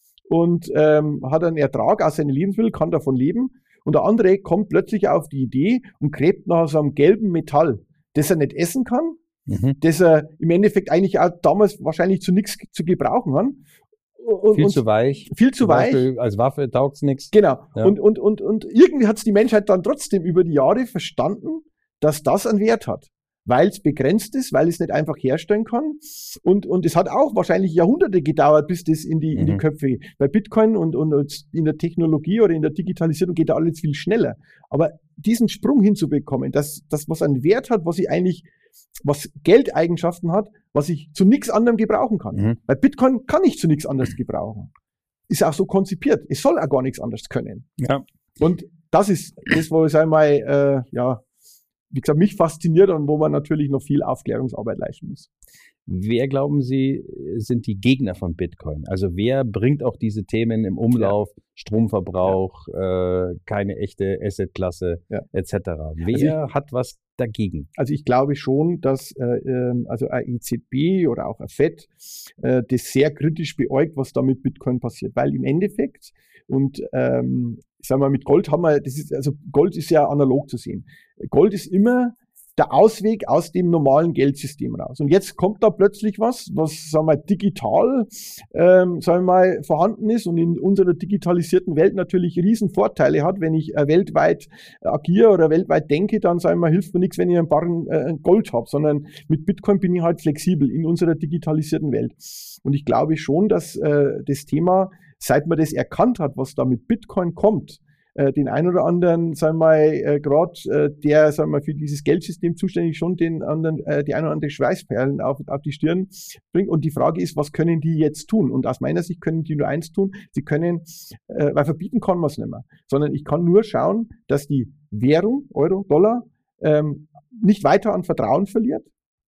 S2: und ähm, hat einen Ertrag aus seinen Lebensmitteln, kann davon leben. Und der andere kommt plötzlich auf die Idee und gräbt nach so einem gelben Metall, das er nicht essen kann, mhm. das er im Endeffekt eigentlich auch damals wahrscheinlich zu nichts zu gebrauchen kann.
S1: Und, viel und zu weich.
S2: Viel zu weich.
S1: Beispiel, als Waffe taugt es nichts.
S2: Genau. Ja. Und, und, und, und irgendwie hat es die Menschheit dann trotzdem über die Jahre verstanden, dass das einen Wert hat. Weil es begrenzt ist, weil es nicht einfach herstellen kann. Und, und es hat auch wahrscheinlich Jahrhunderte gedauert, bis das in die, mhm. in die Köpfe geht. Bei Bitcoin und, und in der Technologie oder in der Digitalisierung geht da alles viel schneller. Aber diesen Sprung hinzubekommen, dass das, was einen Wert hat, was ich eigentlich, was Geldeigenschaften hat, was ich zu nichts anderem gebrauchen kann. Mhm. Bei Bitcoin kann ich zu nichts anderes gebrauchen. Ist auch so konzipiert. Es soll auch gar nichts anderes können.
S1: Ja.
S2: Und das ist das, wo ich einmal, äh, ja, wie gesagt, mich fasziniert und wo man natürlich noch viel Aufklärungsarbeit leisten muss.
S1: Wer, glauben Sie, sind die Gegner von Bitcoin? Also wer bringt auch diese Themen im Umlauf, ja. Stromverbrauch, ja. Äh, keine echte Assetklasse, ja. et cetera. Wer also ich, hat was dagegen?
S2: Also ich glaube schon, dass äh, also eine E Z B oder auch eine Fed äh, das sehr kritisch beäugt, was da mit Bitcoin passiert. Weil im Endeffekt, und ähm, ich sag mal, mit Gold haben wir, das ist, also Gold ist ja analog zu sehen. Gold ist immer der Ausweg aus dem normalen Geldsystem raus. Und jetzt kommt da plötzlich was, was, sagen wir, digital, ähm, sagen wir mal, vorhanden ist und in unserer digitalisierten Welt natürlich riesen Vorteile hat. Wenn ich äh, weltweit agiere oder weltweit denke, dann, sagen wir, hilft mir nichts, wenn ich ein Barren äh, Gold habe, sondern mit Bitcoin bin ich halt flexibel in unserer digitalisierten Welt. Und ich glaube schon, dass äh, das Thema, seit man das erkannt hat, was da mit Bitcoin kommt, den einen oder anderen, sagen wir mal, äh, gerade äh, der, sagen wir mal, für dieses Geldsystem zuständig schon den anderen, äh, die ein oder andere Schweißperlen auf, auf die Stirn bringt. Und die Frage ist, was können die jetzt tun? Und aus meiner Sicht können die nur eins tun. Sie können, äh, weil verbieten kann man es nicht mehr, sondern ich kann nur schauen, dass die Währung, Euro, Dollar, ähm, nicht weiter an Vertrauen verliert,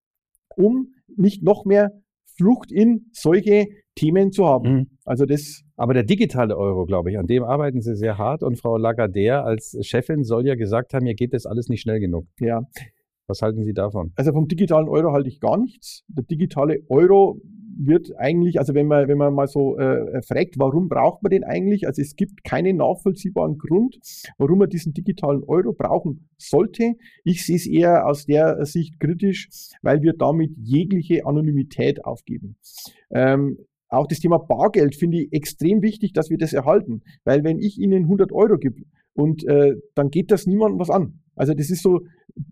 S2: um nicht noch mehr Flucht in solche Themen zu haben. Mhm. Also das.
S1: Aber der digitale Euro, glaube ich, an dem arbeiten Sie sehr hart. Und Frau Lagardère als Chefin soll ja gesagt haben, mir geht das alles nicht schnell genug.
S2: Ja.
S1: Was halten Sie davon?
S2: Also vom digitalen Euro halte ich gar nichts. Der digitale Euro wird eigentlich, also wenn man, wenn man mal so äh, fragt, warum braucht man den eigentlich? Also es gibt keinen nachvollziehbaren Grund, warum man diesen digitalen Euro brauchen sollte. Ich sehe es eher aus der Sicht kritisch, weil wir damit jegliche Anonymität aufgeben. Ähm, Auch das Thema Bargeld finde ich extrem wichtig, dass wir das erhalten. Weil wenn ich Ihnen hundert Euro gebe und äh, dann geht das niemandem was an. Also das ist so,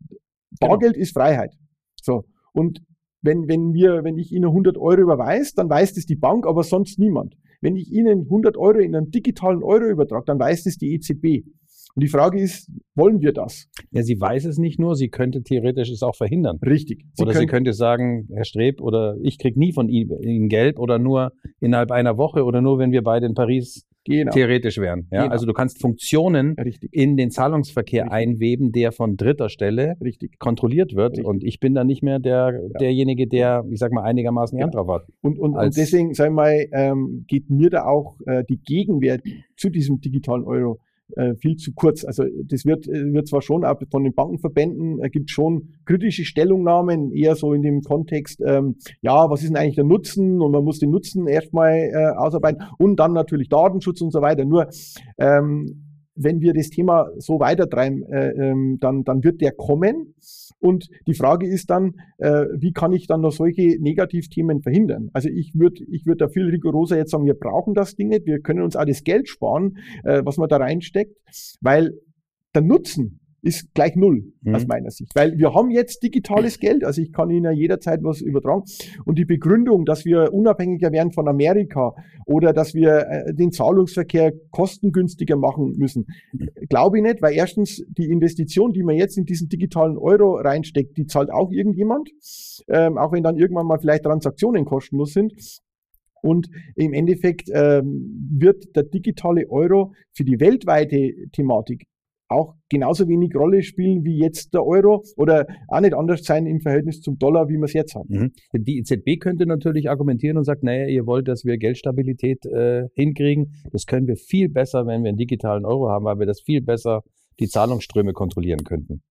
S2: Bargeld genau. ist Freiheit. So. Und wenn, wenn mir, wenn ich Ihnen hundert Euro überweise, dann weiß das die Bank, aber sonst niemand. Wenn ich Ihnen hundert Euro in einen digitalen Euro übertrage, dann weiß das die E Z B. Und die Frage ist, wollen wir das?
S1: Ja, sie weiß es nicht nur, sie könnte theoretisch es auch verhindern.
S2: Richtig.
S1: Sie oder können, sie könnte sagen, Herr Streb, oder ich kriege nie von Ihnen Geld oder nur innerhalb einer Woche oder nur, wenn wir beide in Paris genau. theoretisch wären. Ja? Genau. Also du kannst Funktionen Richtig. in den Zahlungsverkehr Richtig. einweben, der von dritter Stelle Richtig. kontrolliert wird. Richtig. Und ich bin dann nicht mehr der, ja. derjenige, der, ich sag mal, einigermaßen die Hand drauf hat.
S2: Und, und, und deswegen, sag ich mal, ähm, geht mir da auch äh, die Gegenwehr zu diesem digitalen Euro viel zu kurz. Also das wird, wird zwar schon auch von den Bankenverbänden, äh, gibt schon kritische Stellungnahmen, eher so in dem Kontext, ähm, ja, was ist denn eigentlich der Nutzen? Und man muss den Nutzen erstmal äh, ausarbeiten und dann natürlich Datenschutz und so weiter. Nur ähm, wenn wir das Thema so weitertreiben, äh, ähm, dann, dann wird der kommen. Und die Frage ist dann, äh, wie kann ich dann noch solche Negativthemen verhindern? Also ich würde ich würd da viel rigoroser jetzt sagen, wir brauchen das Ding nicht, wir können uns auch das Geld sparen, äh, was man da reinsteckt, weil der Nutzen ist gleich null mhm. aus meiner Sicht. Weil wir haben jetzt digitales Geld, also ich kann Ihnen ja jederzeit was übertragen. Und die Begründung, dass wir unabhängiger werden von Amerika oder dass wir äh, den Zahlungsverkehr kostengünstiger machen müssen, glaube ich nicht, weil erstens die Investition, die man jetzt in diesen digitalen Euro reinsteckt, die zahlt auch irgendjemand, ähm, auch wenn dann irgendwann mal vielleicht Transaktionen kostenlos sind. Und im Endeffekt ähm, wird der digitale Euro für die weltweite Thematik auch genauso wenig Rolle spielen wie jetzt der Euro oder auch nicht anders sein im Verhältnis zum Dollar, wie wir es jetzt haben.
S1: Mhm. Die E Z B könnte natürlich argumentieren und sagt, naja, ihr wollt, dass wir Geldstabilität äh, hinkriegen. Das können wir viel besser, wenn wir einen digitalen Euro haben, weil wir das viel besser die Zahlungsströme kontrollieren könnten.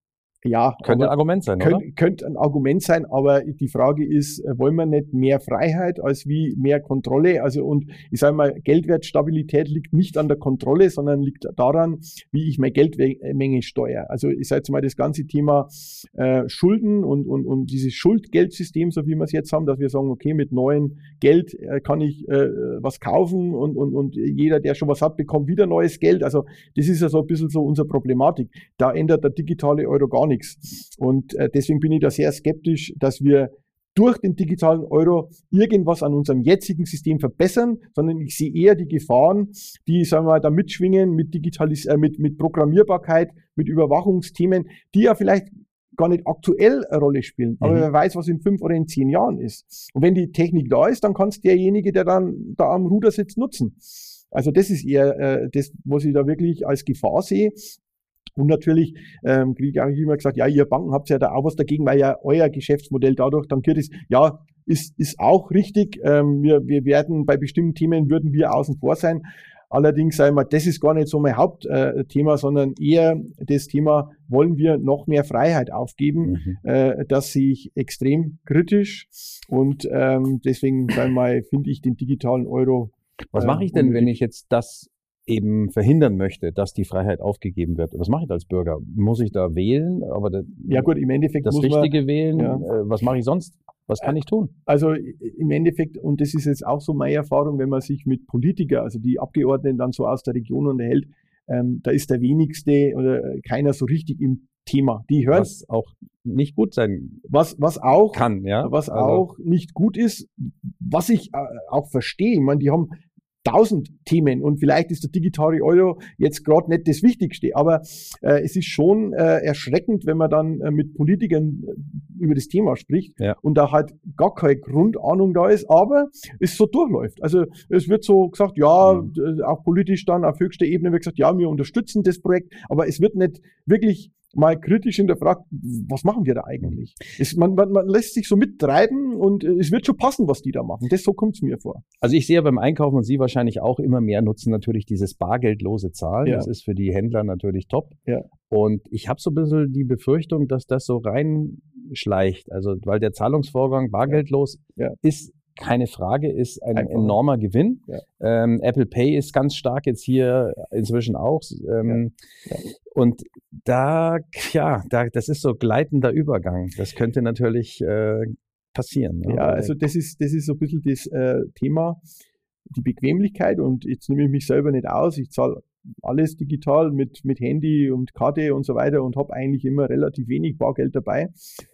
S2: Ja,
S1: könnte ein Argument sein,
S2: könnt,
S1: oder?
S2: Könnte ein Argument sein, aber die Frage ist, wollen wir nicht mehr Freiheit als wie mehr Kontrolle? Also und ich sage mal, Geldwertstabilität liegt nicht an der Kontrolle, sondern liegt daran, wie ich meine Geldmenge steuere. Also ich sage jetzt mal das ganze Thema äh, Schulden und, und, und dieses Schuldgeldsystem, so wie wir es jetzt haben, dass wir sagen, okay, mit neuem Geld äh, kann ich äh, was kaufen und, und, und jeder, der schon was hat, bekommt wieder neues Geld. Also das ist ja so ein bisschen so unsere Problematik. Da ändert der digitale Euro gar nichts. Und äh, deswegen bin ich da sehr skeptisch, dass wir durch den digitalen Euro irgendwas an unserem jetzigen System verbessern, sondern ich sehe eher die Gefahren, die, sagen wir mal, da mitschwingen mit Digitalis äh, mit, mit Programmierbarkeit, mit Überwachungsthemen, die ja vielleicht gar nicht aktuell eine Rolle spielen, aber mhm. wer weiß, was in fünf oder in zehn Jahren ist. Und wenn die Technik da ist, dann kann es derjenige, der dann da am Ruder sitzt, nutzen. Also das ist eher äh, das, was ich da wirklich als Gefahr sehe. Und natürlich ähm, kriege ich auch immer gesagt, ja, ihr Banken habt ja da auch was dagegen, weil ja euer Geschäftsmodell dadurch tankiert ist. Ja, ist, ist auch richtig. Ähm, wir, wir werden bei bestimmten Themen würden wir außen vor sein. Allerdings sagen wir, das ist gar nicht so mein Hauptthema, äh, sondern eher das Thema, wollen wir noch mehr Freiheit aufgeben? Mhm. Äh, das sehe ich extrem kritisch. Und ähm, deswegen sagen wir, finde ich den digitalen Euro.
S1: Was mache ich denn, wenn ich jetzt das eben verhindern möchte, dass die Freiheit aufgegeben wird? Was mache ich als Bürger? Muss ich da wählen? Aber da,
S2: ja gut, im Endeffekt
S1: das
S2: muss
S1: Richtige
S2: man,
S1: wählen?
S2: Ja.
S1: Was mache ich sonst? Was kann ich tun?
S2: Also im Endeffekt, und das ist jetzt auch so meine Erfahrung, wenn man sich mit Politikern, also die Abgeordneten dann so aus der Region unterhält, ähm, da ist der wenigste oder keiner so richtig im Thema. Die hören,
S1: was auch nicht gut sein
S2: was, was auch
S1: kann, ja.
S2: Was
S1: also.
S2: auch nicht gut ist, was ich äh, auch verstehe. Ich meine, die haben tausend Themen und vielleicht ist der digitale Euro jetzt gerade nicht das Wichtigste, aber äh, es ist schon äh, erschreckend, wenn man dann äh, mit Politikern äh, über das Thema spricht
S1: ja.
S2: und da halt gar keine Grundahnung da ist, aber es so durchläuft. Also es wird so gesagt, ja, mhm. auch politisch dann auf höchster Ebene wird gesagt, ja, wir unterstützen das Projekt, aber es wird nicht wirklich mal kritisch hinterfragt, was machen wir da eigentlich? Es, man, man, man lässt sich so mittreiben und es wird schon passen, was die da machen. Das, so kommt es mir vor.
S1: Also ich sehe beim Einkaufen und Sie wahrscheinlich auch immer mehr nutzen natürlich dieses bargeldlose Zahlen. Ja. Das ist für die Händler natürlich top.
S2: Ja.
S1: Und ich habe so ein bisschen die Befürchtung, dass das so reinschleicht. Also weil der Zahlungsvorgang bargeldlos
S2: ja. Ja.
S1: ist, keine Frage, ist ein
S2: Einfach.
S1: enormer Gewinn.
S2: Ja.
S1: Ähm, Apple Pay ist ganz stark jetzt hier inzwischen auch. Ähm,
S2: ja. Ja.
S1: Und da, ja, da, das ist so gleitender Übergang. Das könnte natürlich äh, passieren. Ne?
S2: Ja, also das ist, das ist so ein bisschen das äh, Thema, die Bequemlichkeit. Und jetzt nehme ich mich selber nicht aus. Ich zahle alles digital mit, mit Handy und Karte und so weiter und habe eigentlich immer relativ wenig Bargeld dabei.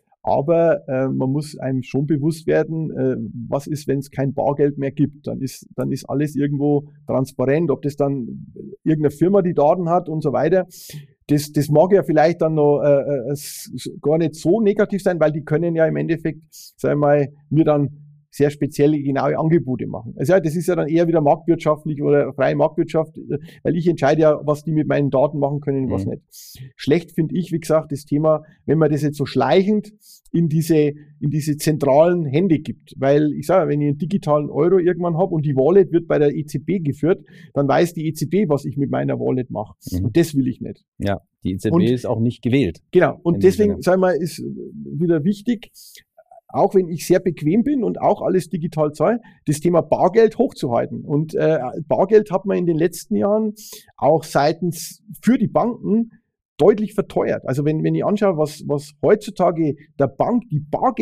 S2: Aber äh, man muss einem schon bewusst werden, äh, was ist, wenn es kein Bargeld mehr gibt. Dann ist, dann ist alles irgendwo transparent, ob das dann irgendeine Firma die Daten hat und so weiter. Das, das mag ja vielleicht dann noch äh, äh, gar nicht so negativ sein, weil die können ja im Endeffekt, sagen wir mal, mir dann sehr spezielle, genaue Angebote machen. Also ja, das ist ja dann eher wieder marktwirtschaftlich oder freie Marktwirtschaft, weil ich entscheide ja, was die mit meinen Daten machen können und was
S1: Mhm.
S2: nicht. Schlecht finde ich, wie gesagt, das Thema, wenn man das jetzt so schleichend in diese, in diese zentralen Hände gibt. Weil ich sage, wenn ich einen digitalen Euro irgendwann habe und die Wallet wird bei der E Z B geführt, dann weiß die E Z B, was ich mit meiner Wallet mache.
S1: Mhm.
S2: Und das will ich nicht.
S1: Ja, die E Z B
S2: Und-
S1: ist auch nicht gewählt.
S2: Genau. Und
S1: In dem
S2: deswegen,
S1: Sinne.
S2: sagen wir, ist wieder wichtig, auch wenn ich sehr bequem bin und auch alles digital zahle, das Thema Bargeld hochzuhalten. Und äh, Bargeld hat man in den letzten Jahren auch seitens für die Banken deutlich verteuert. Also wenn, wenn ich anschaue, was, was heutzutage der Bank die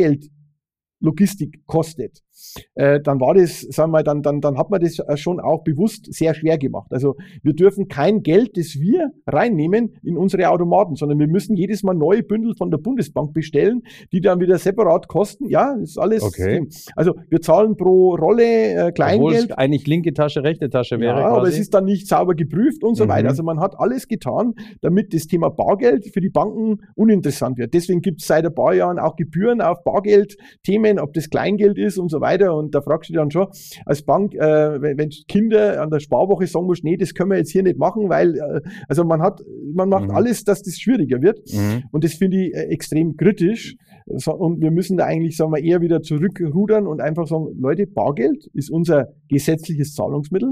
S2: Bargeldlogistik kostet, äh, dann war das, sagen wir mal, dann, dann, dann hat man das schon auch bewusst sehr schwer gemacht. Also wir dürfen kein Geld, das wir reinnehmen, in unsere Automaten, sondern wir müssen jedes Mal neue Bündel von der Bundesbank bestellen, die dann wieder separat kosten. Ja, das ist alles.
S1: Okay.
S2: Also wir zahlen pro Rolle äh,
S1: Obwohl
S2: Kleingeld.
S1: es eigentlich linke Tasche, rechte Tasche wäre.
S2: Ja,
S1: quasi.
S2: aber es ist dann nicht sauber geprüft und so
S1: Mhm.
S2: weiter. Also man hat alles getan, damit das Thema Bargeld für die Banken uninteressant wird. Deswegen gibt es seit ein paar Jahren auch Gebühren auf Bargeldthemen, ob das Kleingeld ist und so weiter. Und da fragst du dich dann schon als Bank, äh, wenn, wenn Kinder an der Sparwoche sagen musst, nee, das können wir jetzt hier nicht machen, weil äh, also man hat, man macht
S1: Mhm.
S2: alles, dass das schwieriger wird.
S1: Mhm.
S2: Und das finde ich äh, extrem kritisch. So, und wir müssen da eigentlich, sagen wir, eher wieder zurückrudern und einfach sagen, Leute, Bargeld ist unser gesetzliches Zahlungsmittel.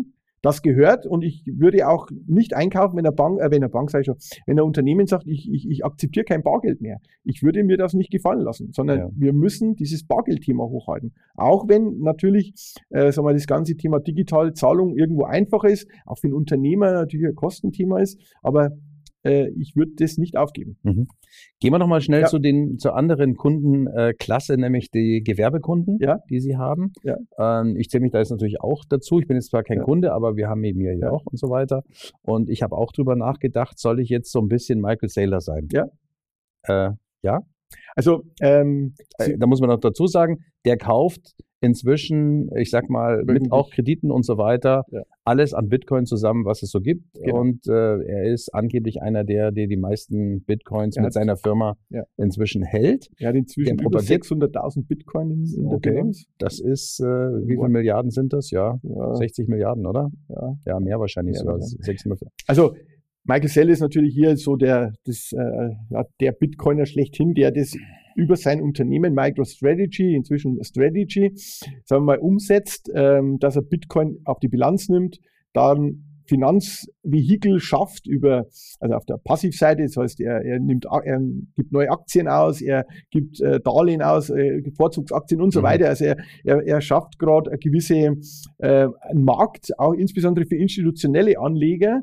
S2: das gehört und ich würde auch nicht einkaufen, wenn eine Bank, äh, wenn eine Bank, sag ich schon, wenn ein Unternehmen sagt, ich, ich, ich akzeptiere kein Bargeld mehr. Ich würde mir das nicht gefallen lassen, sondern ja. wir müssen dieses Bargeldthema hochhalten. Auch wenn natürlich, äh, sagen wir, das ganze Thema digitale Zahlung irgendwo einfacher ist, auch für den Unternehmer natürlich ein Kostenthema ist, aber äh, ich würde das nicht aufgeben.
S1: Mhm. Gehen wir nochmal schnell
S2: ja.
S1: zu den zur anderen Kundenklasse, äh, nämlich die Gewerbekunden,
S2: ja.
S1: die Sie haben.
S2: Ja.
S1: Ähm, ich zähle mich da jetzt natürlich auch dazu. Ich bin jetzt zwar kein
S2: ja.
S1: Kunde, aber wir haben eben hier ja. auch und so weiter. Und ich habe auch drüber nachgedacht, soll ich jetzt so ein bisschen Michael Saylor sein?
S2: Ja.
S1: Äh, ja?
S2: Also, ähm,
S1: äh, da muss man noch dazu sagen, der kauft inzwischen, ich sag mal, mit auch Krediten und so weiter, ja. alles an Bitcoin zusammen, was es so gibt. Genau. Und äh, er ist angeblich einer der, der die meisten Bitcoins er mit hat, seiner Firma ja. inzwischen hält.
S2: Er hat inzwischen über sechshunderttausend Bitcoin in, in der
S1: okay.
S2: Bilanz.
S1: Das ist, äh, wie viele Milliarden sind das? Ja, ja, sechzig Milliarden, oder?
S2: Ja,
S1: ja mehr wahrscheinlich
S2: mehr
S1: sogar.
S2: sechshundert. Also, Michael Saylor ist natürlich hier so der, das, äh, ja, der Bitcoiner schlechthin, der das über sein Unternehmen MicroStrategy, inzwischen Strategy, sagen wir mal, umsetzt, ähm, dass er Bitcoin auf die Bilanz nimmt, dann Finanzvehikel schafft über, also auf der Passivseite, das heißt, er, er nimmt, er gibt neue Aktien aus, er gibt äh, Darlehen aus, äh, Vorzugsaktien und so mhm. weiter. Also er, er, er schafft gerade eine gewisse äh, einen Markt, auch insbesondere für institutionelle Anleger,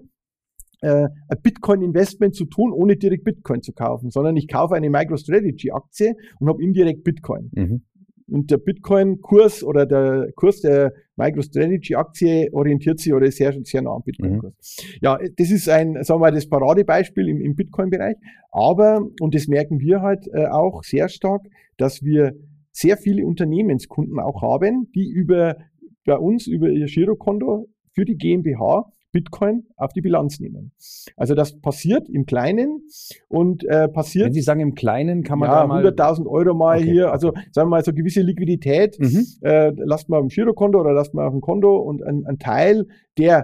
S2: ein Bitcoin-Investment zu tun, ohne direkt Bitcoin zu kaufen, sondern ich kaufe eine MicroStrategy-Aktie und habe indirekt Bitcoin. Mhm. Und der Bitcoin-Kurs oder der Kurs der MicroStrategy-Aktie orientiert sich oder ist sehr, sehr nah am Bitcoin-Kurs. Mhm. Ja, das ist ein, sagen wir mal, das Paradebeispiel im, im Bitcoin-Bereich. Aber, und das merken wir halt äh, auch sehr stark, dass wir sehr viele Unternehmenskunden auch haben, die über, bei uns über ihr Girokonto für die GmbH Bitcoin auf die Bilanz nehmen. Also das passiert im Kleinen und äh, passiert...
S1: Wenn Sie sagen im Kleinen, kann man
S2: ja,
S1: da mal...
S2: hunderttausend Euro mal okay, hier, also okay. sagen wir mal so gewisse Liquidität, mhm. äh, lasst mal auf dem Girokonto oder lasst mal auf dem Konto und ein, ein Teil der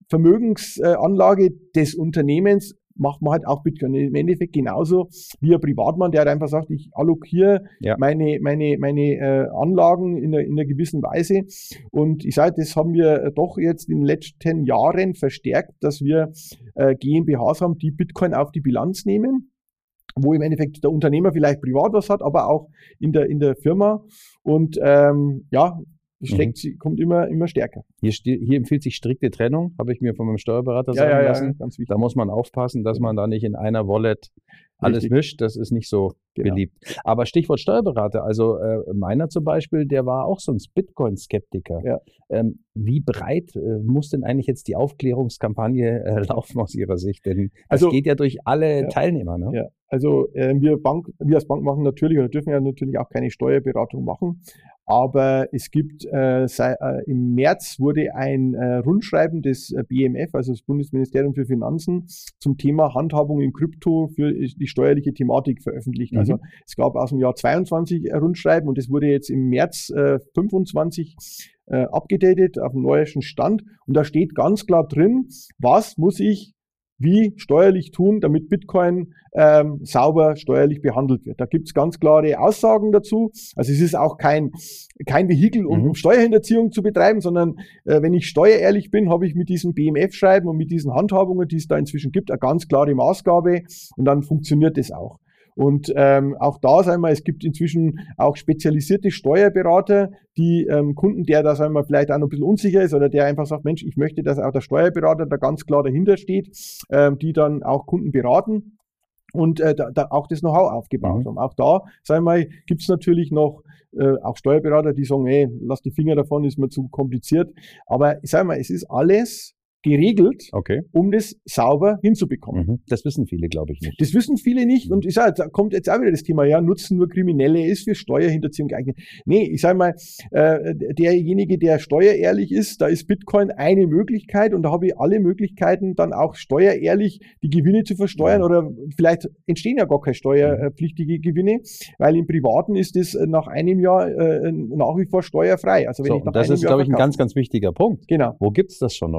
S2: Vermögensanlage des Unternehmens macht man halt auch Bitcoin. Im Endeffekt genauso wie ein Privatmann, der halt einfach sagt, ich allokiere ja. meine, meine, meine äh, Anlagen in einer, in einer gewissen Weise. Und ich sage, das haben wir doch jetzt in den letzten Jahren verstärkt, dass wir äh, GmbHs haben, die Bitcoin auf die Bilanz nehmen, wo im Endeffekt der Unternehmer vielleicht privat was hat, aber auch in der, in der Firma. Und ähm, ja, Das schlägt, mhm. kommt immer, immer stärker.
S1: Hier, hier empfiehlt sich strikte Trennung, habe ich mir von meinem Steuerberater sagen
S2: ja, ja,
S1: lassen.
S2: Ja, ganz wichtig.
S1: Da muss man aufpassen, dass man da nicht in einer Wallet alles
S2: Richtig.
S1: mischt. Das ist nicht so genau. beliebt. Aber Stichwort Steuerberater, also äh, meiner zum Beispiel, der war auch so ein Bitcoin-Skeptiker.
S2: Ja.
S1: Ähm, wie breit äh, muss denn eigentlich jetzt die Aufklärungskampagne äh, laufen aus Ihrer Sicht? Denn das also, geht ja durch alle
S2: ja,
S1: Teilnehmer. Ne?
S2: Ja. Also äh, wir, Bank, wir als Bank machen natürlich oder dürfen ja natürlich auch keine Steuerberatung machen. Aber es gibt, äh, sei, äh, im März wurde ein äh, Rundschreiben des äh, B M F, also das Bundesministerium für Finanzen, zum Thema Handhabung in Krypto für die steuerliche Thematik veröffentlicht. Mhm. Also es gab aus dem Jahr zweiundzwanzig ein Rundschreiben und es wurde jetzt im März äh, fünfundzwanzig äh, abgedatet auf dem neuesten Stand. Und da steht ganz klar drin, was muss ich wie steuerlich tun, damit Bitcoin ähm, sauber steuerlich behandelt wird. Da gibt's ganz klare Aussagen dazu. Also es ist auch kein, kein Vehikel, um, mhm. um Steuerhinterziehung zu betreiben, sondern äh, wenn ich steuerehrlich bin, habe ich mit diesem B M F-Schreiben und mit diesen Handhabungen, die es da inzwischen gibt, eine ganz klare Maßgabe und dann funktioniert das auch. Und ähm, auch da, sagen wir, es gibt inzwischen auch spezialisierte Steuerberater, die ähm, Kunden, der da, sagen wir, vielleicht auch noch ein bisschen unsicher ist oder der einfach sagt, Mensch, ich möchte, dass auch der Steuerberater da ganz klar dahinter steht, ähm, die dann auch Kunden beraten und äh, da, da auch das Know-how aufgebaut mhm. haben. Auch da, sagen wir, gibt es natürlich noch äh, auch Steuerberater, die sagen, ey, lass die Finger davon, ist mir zu kompliziert. Aber ich sage mal, es ist alles geregelt,
S1: okay.
S2: um das sauber hinzubekommen.
S1: Mhm. Das wissen viele, glaube ich, nicht.
S2: Das wissen viele nicht. Und ich sage, da kommt jetzt auch wieder das Thema, ja, nutzen nur Kriminelle, ist für Steuerhinterziehung geeignet. Nee, ich sage mal, äh, derjenige, der steuerehrlich ist, da ist Bitcoin eine Möglichkeit und da habe ich alle Möglichkeiten, dann auch steuerehrlich die Gewinne zu versteuern, ja. Oder vielleicht entstehen ja gar keine steuerpflichtige Gewinne, weil im Privaten ist es nach einem Jahr äh, nach wie vor steuerfrei. Also wenn
S1: so,
S2: ich nach
S1: das
S2: einem
S1: ist,
S2: Jahr
S1: glaube ich, ein
S2: verkaufe.
S1: ganz, ganz wichtiger Punkt.
S2: Genau.
S1: Wo gibt es das schon noch?
S2: Wo gibt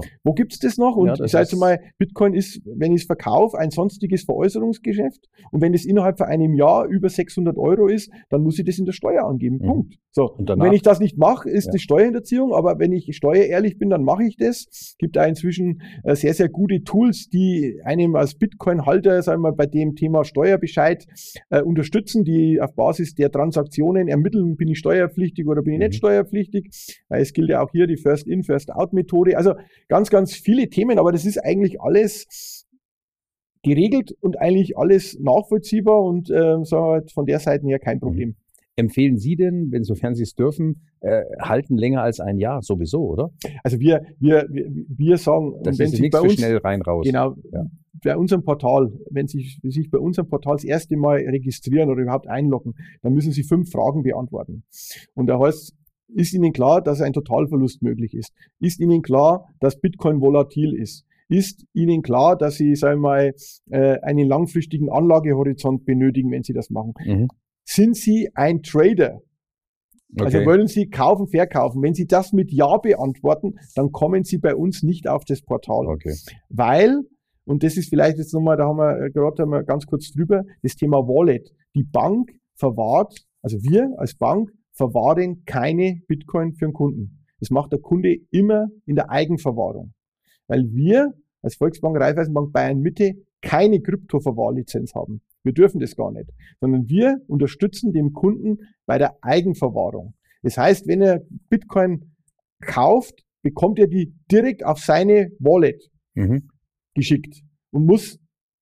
S2: gibt es das noch und
S1: Ja, das
S2: ich sage
S1: ist-
S2: jetzt mal, Bitcoin ist, wenn ich es verkaufe, ein sonstiges Veräußerungsgeschäft und wenn es innerhalb von einem Jahr über sechshundert Euro ist, dann muss ich das in der Steuer angeben.
S1: Mhm.
S2: Punkt. So.
S1: Und
S2: Und,
S1: danach-
S2: wenn ich das nicht mache, ist
S1: Ja.
S2: das Steuerhinterziehung, aber wenn ich steuerehrlich bin, dann mache ich das. Es gibt da inzwischen äh, sehr, sehr gute Tools, die einem als Bitcoin-Halter, sagen wir, bei dem Thema Steuerbescheid äh, unterstützen, die auf Basis der Transaktionen ermitteln, bin ich steuerpflichtig oder bin ich
S1: Mhm.
S2: nicht steuerpflichtig. Weil es gilt ja auch hier die First-In, First-Out-Methode. Also ganz, ganz viele Themen, aber das ist eigentlich alles geregelt und eigentlich alles nachvollziehbar und äh, sagen wir, von der Seite her kein Problem.
S1: Empfehlen Sie denn, wenn sofern Sie es dürfen, äh, halten länger als ein Jahr sowieso, oder?
S2: Also wir, wir, wir, wir sagen,
S1: Das
S2: wenn
S1: ist
S2: sich
S1: nichts
S2: bei
S1: für
S2: uns,
S1: schnell rein raus.
S2: genau,
S1: Ja.
S2: bei unserem Portal, wenn Sie sich bei unserem Portal das erste Mal registrieren oder überhaupt einloggen, dann müssen Sie fünf Fragen beantworten. Und da heißt, ist Ihnen klar, dass ein Totalverlust möglich ist? Ist Ihnen klar, dass Bitcoin volatil ist? Ist Ihnen klar, dass Sie, sagen wir mal, äh, einen langfristigen Anlagehorizont benötigen, wenn Sie das machen?
S1: Mhm.
S2: Sind Sie ein Trader? Also
S1: Okay.
S2: wollen Sie kaufen, verkaufen? Wenn Sie das mit Ja beantworten, dann kommen Sie bei uns nicht auf das Portal.
S1: Okay.
S2: Weil, und das ist vielleicht jetzt nochmal, da haben wir äh, gerade haben wir ganz kurz drüber, das Thema Wallet. Die Bank verwahrt, also wir als Bank verwahren keine Bitcoin für den Kunden. Das macht der Kunde immer in der Eigenverwahrung. Weil wir als Volksbank, Raiffeisenbank, Bayern Mitte keine Kryptoverwahrlizenz haben. Wir dürfen das gar nicht, sondern wir unterstützen den Kunden bei der Eigenverwahrung. Das heißt, wenn er Bitcoin kauft, bekommt er die direkt auf seine Wallet
S1: Mhm.
S2: geschickt und muss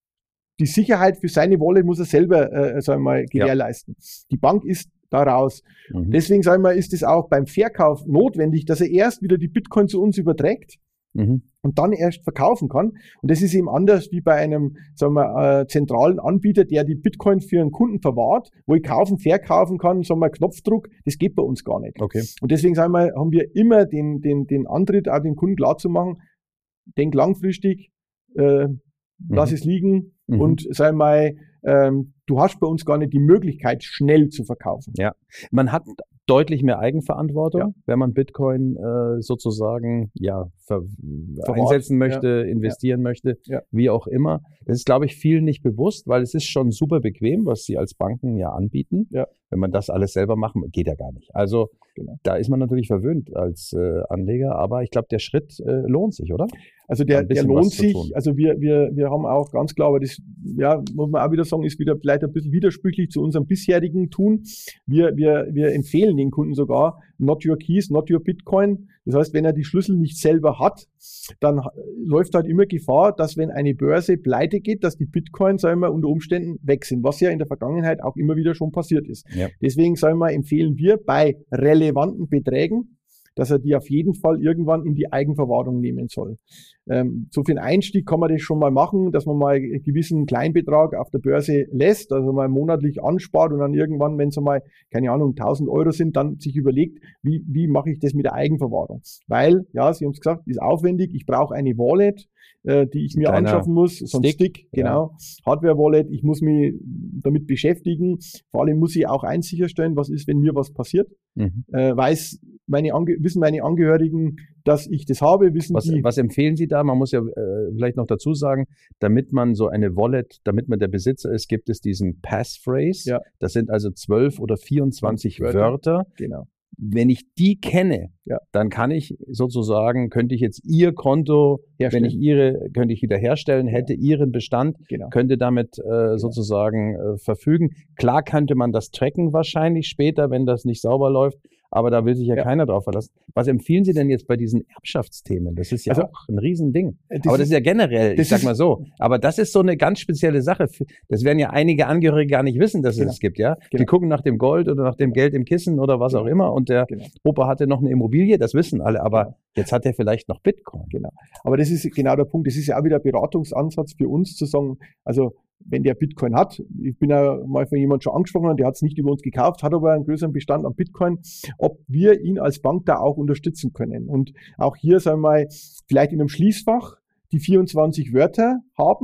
S2: die Sicherheit für seine Wallet muss er selber, äh, sagen wir mal, gewährleisten. Die Bank ist da raus.
S1: Mhm.
S2: Deswegen, sagen wir, ist es auch beim Verkauf notwendig, dass er erst wieder die Bitcoin zu uns überträgt
S1: Mhm.
S2: und dann erst verkaufen kann. Und das ist eben anders wie bei einem, sagen wir, äh, zentralen Anbieter, der die Bitcoin für einen Kunden verwahrt, wo ich kaufen, verkaufen kann, sagen wir, Knopfdruck, das geht bei uns gar nicht.
S1: Okay.
S2: Und deswegen, sagen wir, haben wir immer den, den, den Antritt, auch den Kunden klarzumachen, denk langfristig, äh, lass
S1: Mhm.
S2: es liegen
S1: Mhm.
S2: und, sagen wir mal, ähm, du hast bei uns gar nicht die Möglichkeit, schnell zu verkaufen.
S1: Ja, man hat deutlich mehr Eigenverantwortung,
S2: Ja.
S1: wenn man Bitcoin äh, sozusagen ja ver einsetzen möchte, investieren möchte,
S2: Ja.
S1: wie auch immer. Das ist, glaube ich, vielen nicht bewusst, weil es ist schon super bequem, was sie als Banken ja anbieten.
S2: Ja.
S1: Wenn man das alles selber machen, geht ja gar nicht. Also
S2: Genau.
S1: da ist man natürlich verwöhnt als äh, Anleger, aber ich glaube, der Schritt äh, lohnt sich, oder?
S2: Also
S1: ein
S2: der, der
S1: bisschen
S2: lohnt
S1: was zu
S2: sich,
S1: tun.
S2: also wir, wir, wir haben auch ganz klar, aber das, ja, muss man auch wieder sagen, ist wieder vielleicht ein bisschen widersprüchlich zu unserem bisherigen Tun. Wir, wir, wir empfehlen den Kunden sogar, not your keys, not your Bitcoin. Das heißt, wenn er die Schlüssel nicht selber hat, dann ha- läuft halt immer Gefahr, dass wenn eine Börse pleite geht, dass die Bitcoin, sagen wir, unter Umständen weg sind, was ja in der Vergangenheit auch immer wieder schon passiert ist.
S1: Ja.
S2: Deswegen, sagen wir, empfehlen wir bei relevanten Beträgen, dass er die auf jeden Fall irgendwann in die Eigenverwahrung nehmen soll. Ähm, so für den Einstieg kann man das schon mal machen, dass man mal einen gewissen Kleinbetrag auf der Börse lässt, also mal monatlich anspart und dann irgendwann, wenn es einmal, keine Ahnung, tausend Euro sind, dann sich überlegt, wie, wie mache ich das mit der Eigenverwahrung? Weil, ja, Sie haben es gesagt, ist aufwendig, ich brauche eine Wallet, äh, die ich mir
S1: Kleiner
S2: anschaffen muss, so ein
S1: Stick,
S2: Stick, genau, Hardware-Wallet, ich muss mich damit beschäftigen, vor allem muss ich auch eins sicherstellen, was ist, wenn mir was passiert,
S1: Mhm.
S2: äh, weiß meine Ange wissen meine Angehörigen, dass ich das habe, wissen
S1: Was,
S2: die.
S1: was empfehlen Sie da? Man muss ja äh, vielleicht noch dazu sagen, damit man so eine Wallet, damit man der Besitzer ist, gibt es diesen Passphrase.
S2: Ja.
S1: Das sind also zwölf oder vierundzwanzig
S2: Wörter.
S1: Wörter.
S2: Genau.
S1: Wenn ich die kenne,
S2: Ja.
S1: dann kann ich sozusagen, könnte ich jetzt Ihr Konto,
S2: Herstellen.
S1: wenn ich Ihre, könnte ich wiederherstellen, hätte Ihren Bestand,
S2: Genau.
S1: könnte damit äh, sozusagen äh, verfügen. Klar könnte man das tracken wahrscheinlich später, wenn das nicht sauber läuft, aber da will sich ja,
S2: Ja.
S1: keiner drauf verlassen. Was empfehlen Sie denn jetzt bei diesen Erbschaftsthemen? Das ist ja
S2: Also,
S1: auch ein Riesending.
S2: Äh,
S1: Aber das ist ja generell, ich
S2: das
S1: sag
S2: ist-
S1: mal so. Aber das ist so eine ganz spezielle Sache. Das werden ja einige Angehörige gar nicht wissen, dass es
S2: Genau.
S1: es gibt, ja. Die
S2: Genau.
S1: gucken nach dem Gold oder nach dem Geld im Kissen oder was
S2: Genau.
S1: auch immer. Und der
S2: Genau.
S1: Opa hatte noch eine Immobilie, das wissen alle. Aber
S2: Genau.
S1: jetzt hat er vielleicht noch Bitcoin.
S2: Genau. Aber das ist genau der Punkt. Das ist ja auch wieder ein Beratungsansatz für uns zu sagen, also wenn der Bitcoin hat, ich bin ja mal von jemandem schon angesprochen worden, der hat es nicht über uns gekauft, hat aber einen größeren Bestand an Bitcoin, ob wir ihn als Bank da auch unterstützen können. Und auch hier, sagen wir mal, vielleicht in einem Schließfach die vierundzwanzig Wörter haben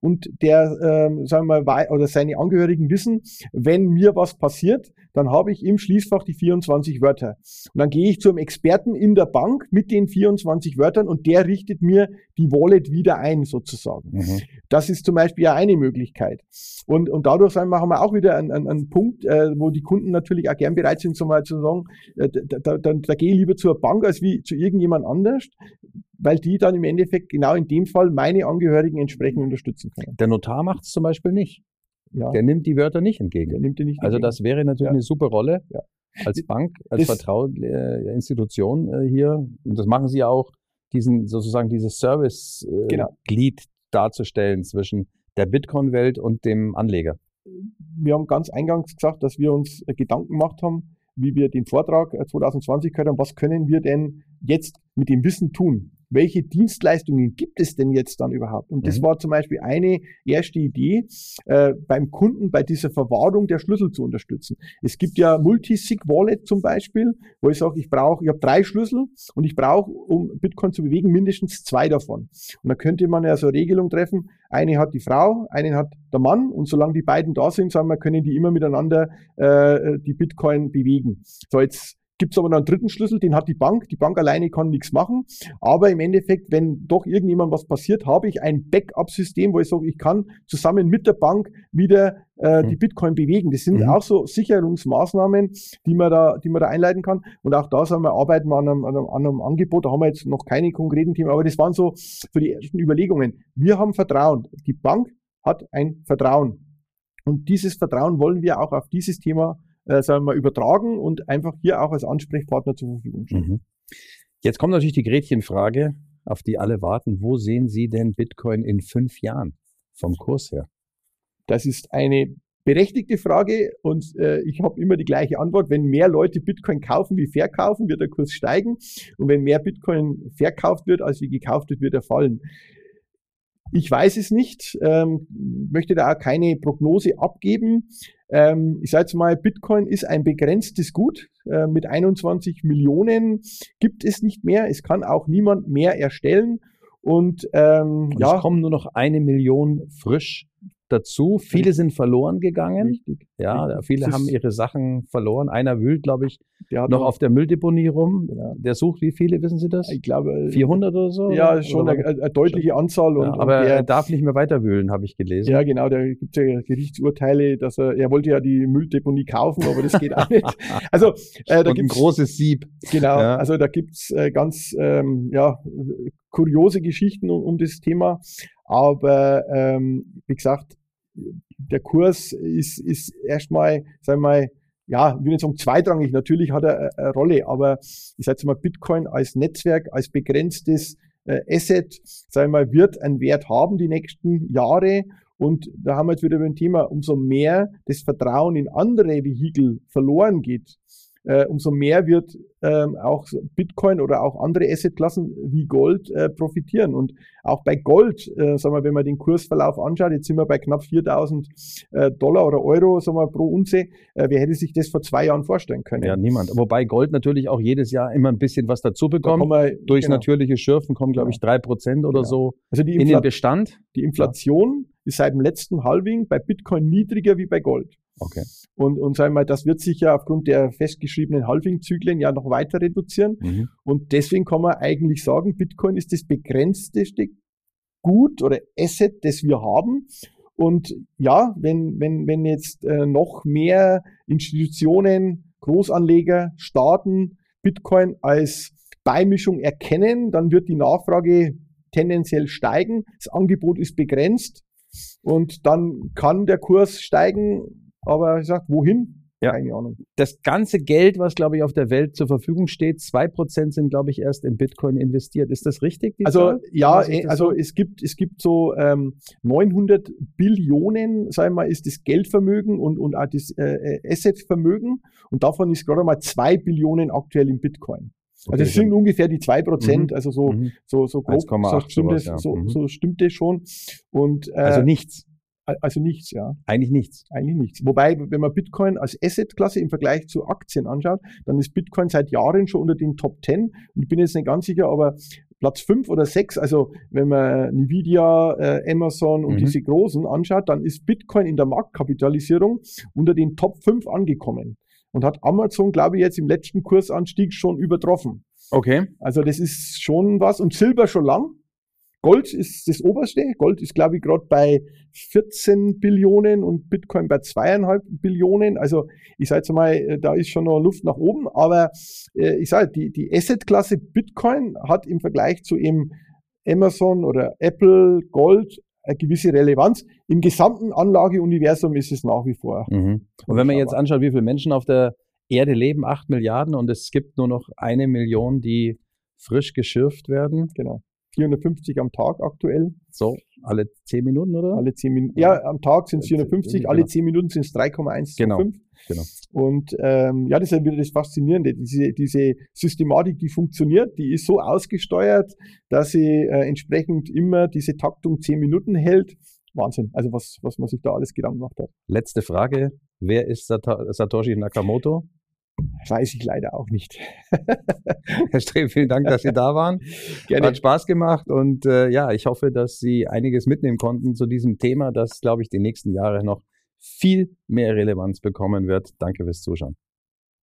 S2: und der, ähm, sagen wir mal, oder seine Angehörigen wissen, wenn mir was passiert, dann habe ich im Schließfach die vierundzwanzig Wörter. Und dann gehe ich zu einem Experten in der Bank mit den vierundzwanzig Wörtern und der richtet mir die Wallet wieder ein, sozusagen. Mhm. Das ist zum Beispiel ja eine Möglichkeit. Und, und dadurch sagen wir, haben wir auch wieder einen, einen, einen Punkt, äh, wo die Kunden natürlich auch gern bereit sind, so mal zu sagen, äh, da, da, da, da gehe ich lieber zur Bank als wie zu irgendjemand anders, weil die dann im Endeffekt genau in dem Fall meine Angehörigen entsprechend unterstützen können.
S1: Der Notar macht es zum Beispiel nicht.
S2: Ja.
S1: Der nimmt die Wörter nicht entgegen.
S2: Der nimmt die nicht
S1: also
S2: entgegen.
S1: Das wäre natürlich ja. eine super Rolle ja. als Bank, als vertrauliche Institution äh, hier. Und das machen Sie ja auch, diesen sozusagen dieses Service-Glied äh, genau. darzustellen zwischen der Bitcoin-Welt und dem Anleger.
S2: Wir haben ganz eingangs gesagt, dass wir uns äh, Gedanken gemacht haben, wie wir den Vortrag äh, zwanzig zwanzig gehört haben, was können wir denn jetzt mit dem Wissen tun? Welche Dienstleistungen gibt es denn jetzt dann überhaupt? Und das mhm. war zum Beispiel eine erste Idee, äh, beim Kunden bei dieser Verwahrung der Schlüssel zu unterstützen. Es gibt ja Multi-Sig-Wallet zum Beispiel, wo ich sage, ich brauche, ich habe drei Schlüssel und ich brauche, um Bitcoin zu bewegen, mindestens zwei davon. Und da könnte man ja so eine Regelung treffen, eine hat die Frau, einen hat der Mann und solange die beiden da sind, sagen wir, können die immer miteinander äh, die Bitcoin bewegen. So, jetzt gibt es aber noch einen dritten Schlüssel, den hat die Bank. Die Bank alleine kann nichts machen. Aber im Endeffekt, wenn doch irgendjemand was passiert, habe ich ein Backup-System, wo ich sage, ich kann zusammen mit der Bank wieder äh, mhm. die Bitcoin bewegen. Das sind mhm. auch so Sicherungsmaßnahmen, die man da, die man da einleiten kann. Und auch da sagen wir, arbeiten wir an einem, an einem, an einem Angebot. Da haben wir jetzt noch keine konkreten Themen, aber das waren so, so die ersten Überlegungen. Wir haben Vertrauen. Die Bank hat ein Vertrauen. Und dieses Vertrauen wollen wir auch auf dieses Thema Äh, sagen wir mal, übertragen und einfach hier auch als Ansprechpartner zur Verfügung stellen.
S1: Mhm. Jetzt kommt natürlich die Gretchenfrage, auf die alle warten. Wo sehen Sie denn Bitcoin in fünf Jahren vom Kurs her?
S2: Das ist eine berechtigte Frage und äh, ich habe immer die gleiche Antwort. Wenn mehr Leute Bitcoin kaufen wie verkaufen, wird der Kurs steigen. Und wenn mehr Bitcoin verkauft wird, als wie gekauft wird, wird er fallen. Ich weiß es nicht, ähm, möchte da auch keine Prognose abgeben. Ähm, ich sage jetzt mal, Bitcoin ist ein begrenztes Gut. Äh, mit einundzwanzig Millionen gibt es nicht mehr. Es kann auch niemand mehr erstellen. Und, ähm,
S1: Und
S2: ja,
S1: es kommen nur noch eine Million frisch dazu. Viele sind verloren gegangen.
S2: Richtig.
S1: Ja,
S2: Richtig.
S1: viele haben ihre Sachen verloren. Einer wühlt, glaube ich,
S2: der hat
S1: noch auf der Mülldeponie rum.
S2: Genau.
S1: Der sucht, wie viele, wissen Sie das?
S2: Ich glaube,
S1: vierhundert oder so?
S2: Ja,
S1: oder?
S2: schon
S1: oder
S2: eine, eine deutliche
S1: schon.
S2: Anzahl. Und,
S1: ja, aber
S2: und der,
S1: er darf nicht mehr weiter wühlen, habe ich gelesen.
S2: Ja, genau. Da gibt es ja Gerichtsurteile, dass er, er wollte ja die Mülldeponie kaufen, aber das geht auch nicht. Also, äh, da
S1: und
S2: gibt's
S1: ein großes Sieb.
S2: Genau.
S1: Ja.
S2: Also da gibt's äh, ganz ähm, ja, kuriose Geschichten um, um das Thema. Aber ähm, wie gesagt, der Kurs ist, ist erstmal, sagen wir mal, ja, ich will nicht sagen zweitrangig, natürlich hat er eine Rolle, aber ich sage jetzt mal, Bitcoin als Netzwerk, als begrenztes äh, Asset, sagen wir mal, wird einen Wert haben die nächsten Jahre. Und da haben wir jetzt wieder ein Thema, umso mehr das Vertrauen in andere Vehikel verloren geht, äh, umso mehr wird ähm, auch Bitcoin oder auch andere Assetklassen wie Gold äh, profitieren. Und auch bei Gold, äh, sagen wir, wenn man den Kursverlauf anschaut, jetzt sind wir bei knapp viertausend äh, Dollar oder Euro, sagen wir, pro Unze. Äh, wer hätte sich das vor zwei Jahren vorstellen können?
S1: Ja, niemand. Wobei Gold natürlich auch jedes Jahr immer ein bisschen was dazu bekommt.
S2: Da wir,
S1: Durch
S2: genau.
S1: natürliche Schürfen kommen, glaube ich, drei Prozent oder
S2: genau.
S1: so
S2: also die
S1: in den Bestand.
S2: Die Inflation ja. ist seit dem letzten Halving bei Bitcoin niedriger wie bei Gold.
S1: Okay.
S2: Und, und sagen wir mal, das wird sich ja aufgrund der festgeschriebenen Halving-Zyklen ja noch weiter reduzieren. Mhm. Und deswegen kann man eigentlich sagen, Bitcoin ist das begrenzteste Gut oder Asset, das wir haben. Und ja, wenn, wenn, wenn jetzt äh, noch mehr Institutionen, Großanleger, Staaten Bitcoin als Beimischung erkennen, dann wird die Nachfrage tendenziell steigen. Das Angebot ist begrenzt und dann kann der Kurs steigen. Aber ich sage, wohin?
S1: Ja.
S2: Keine Ahnung.
S1: Das ganze Geld, was, glaube ich, auf der Welt zur Verfügung steht, zwei Prozent sind, glaube ich, erst in Bitcoin investiert. Ist das richtig?
S2: Also
S1: Zahl?
S2: ja, also so? es gibt es gibt so ähm, neunhundert Billionen, sagen wir mal, ist das Geldvermögen und, und auch das äh, Assetvermögen. Und davon ist gerade mal zwei Billionen aktuell in Bitcoin. Also es okay, sind ungefähr die zwei Prozent, mhm. also so, mhm. so, so grob so stimmt, sowas, ja. so, mhm. so stimmt das schon. Und, äh,
S1: also nichts.
S2: Also nichts, ja.
S1: Eigentlich nichts.
S2: Eigentlich nichts. Wobei, wenn man Bitcoin als Assetklasse im Vergleich zu Aktien anschaut, dann ist Bitcoin seit Jahren schon unter den Top zehn. Und ich bin jetzt nicht ganz sicher, aber Platz fünf oder sechs, also wenn man Nvidia, äh, Amazon und
S1: Mhm.
S2: diese großen anschaut, dann ist Bitcoin in der Marktkapitalisierung unter den Top fünf angekommen und hat Amazon, glaube ich, jetzt im letzten Kursanstieg schon übertroffen.
S1: Okay.
S2: Also das ist schon was. Und Silber schon lang. Gold ist das oberste. Gold ist, glaube ich, gerade bei vierzehn Billionen und Bitcoin bei zweieinhalb Billionen. Also ich sage jetzt mal, da ist schon noch Luft nach oben. Aber äh, ich sage, die, die Asset-Klasse Bitcoin hat im Vergleich zu eben Amazon oder Apple, Gold eine gewisse Relevanz. Im gesamten Anlageuniversum ist es nach wie vor.
S1: Mhm. Und wenn man jetzt anschaut, wie viele Menschen auf der Erde leben, acht Milliarden, und es gibt nur noch eine Million, die frisch geschürft werden.
S2: Genau. vierhundertfünfzig am Tag aktuell.
S1: So, alle zehn Minuten, oder?
S2: Alle zehn Minuten. Ja, am Tag sind es vierhundertfünfzig,
S1: Genau.
S2: alle zehn Minuten sind es drei Komma eins fünf.
S1: Genau. Genau.
S2: Und ähm, ja, das ist ja wieder das Faszinierende. Diese, diese Systematik, die funktioniert, die ist so ausgesteuert, dass sie äh, entsprechend immer diese Taktung zehn Minuten hält. Wahnsinn. Also was, was man sich da alles Gedanken gemacht hat.
S1: Letzte Frage. Wer ist Sat- Satoshi Nakamoto?
S2: Weiß ich leider auch nicht.
S1: Herr Streb, vielen Dank, dass Sie da waren.
S2: Gerne.
S1: Hat Spaß gemacht und äh, ja, ich hoffe, dass Sie einiges mitnehmen konnten zu diesem Thema, das, glaube ich, die nächsten Jahre noch viel mehr Relevanz bekommen wird. Danke fürs Zuschauen.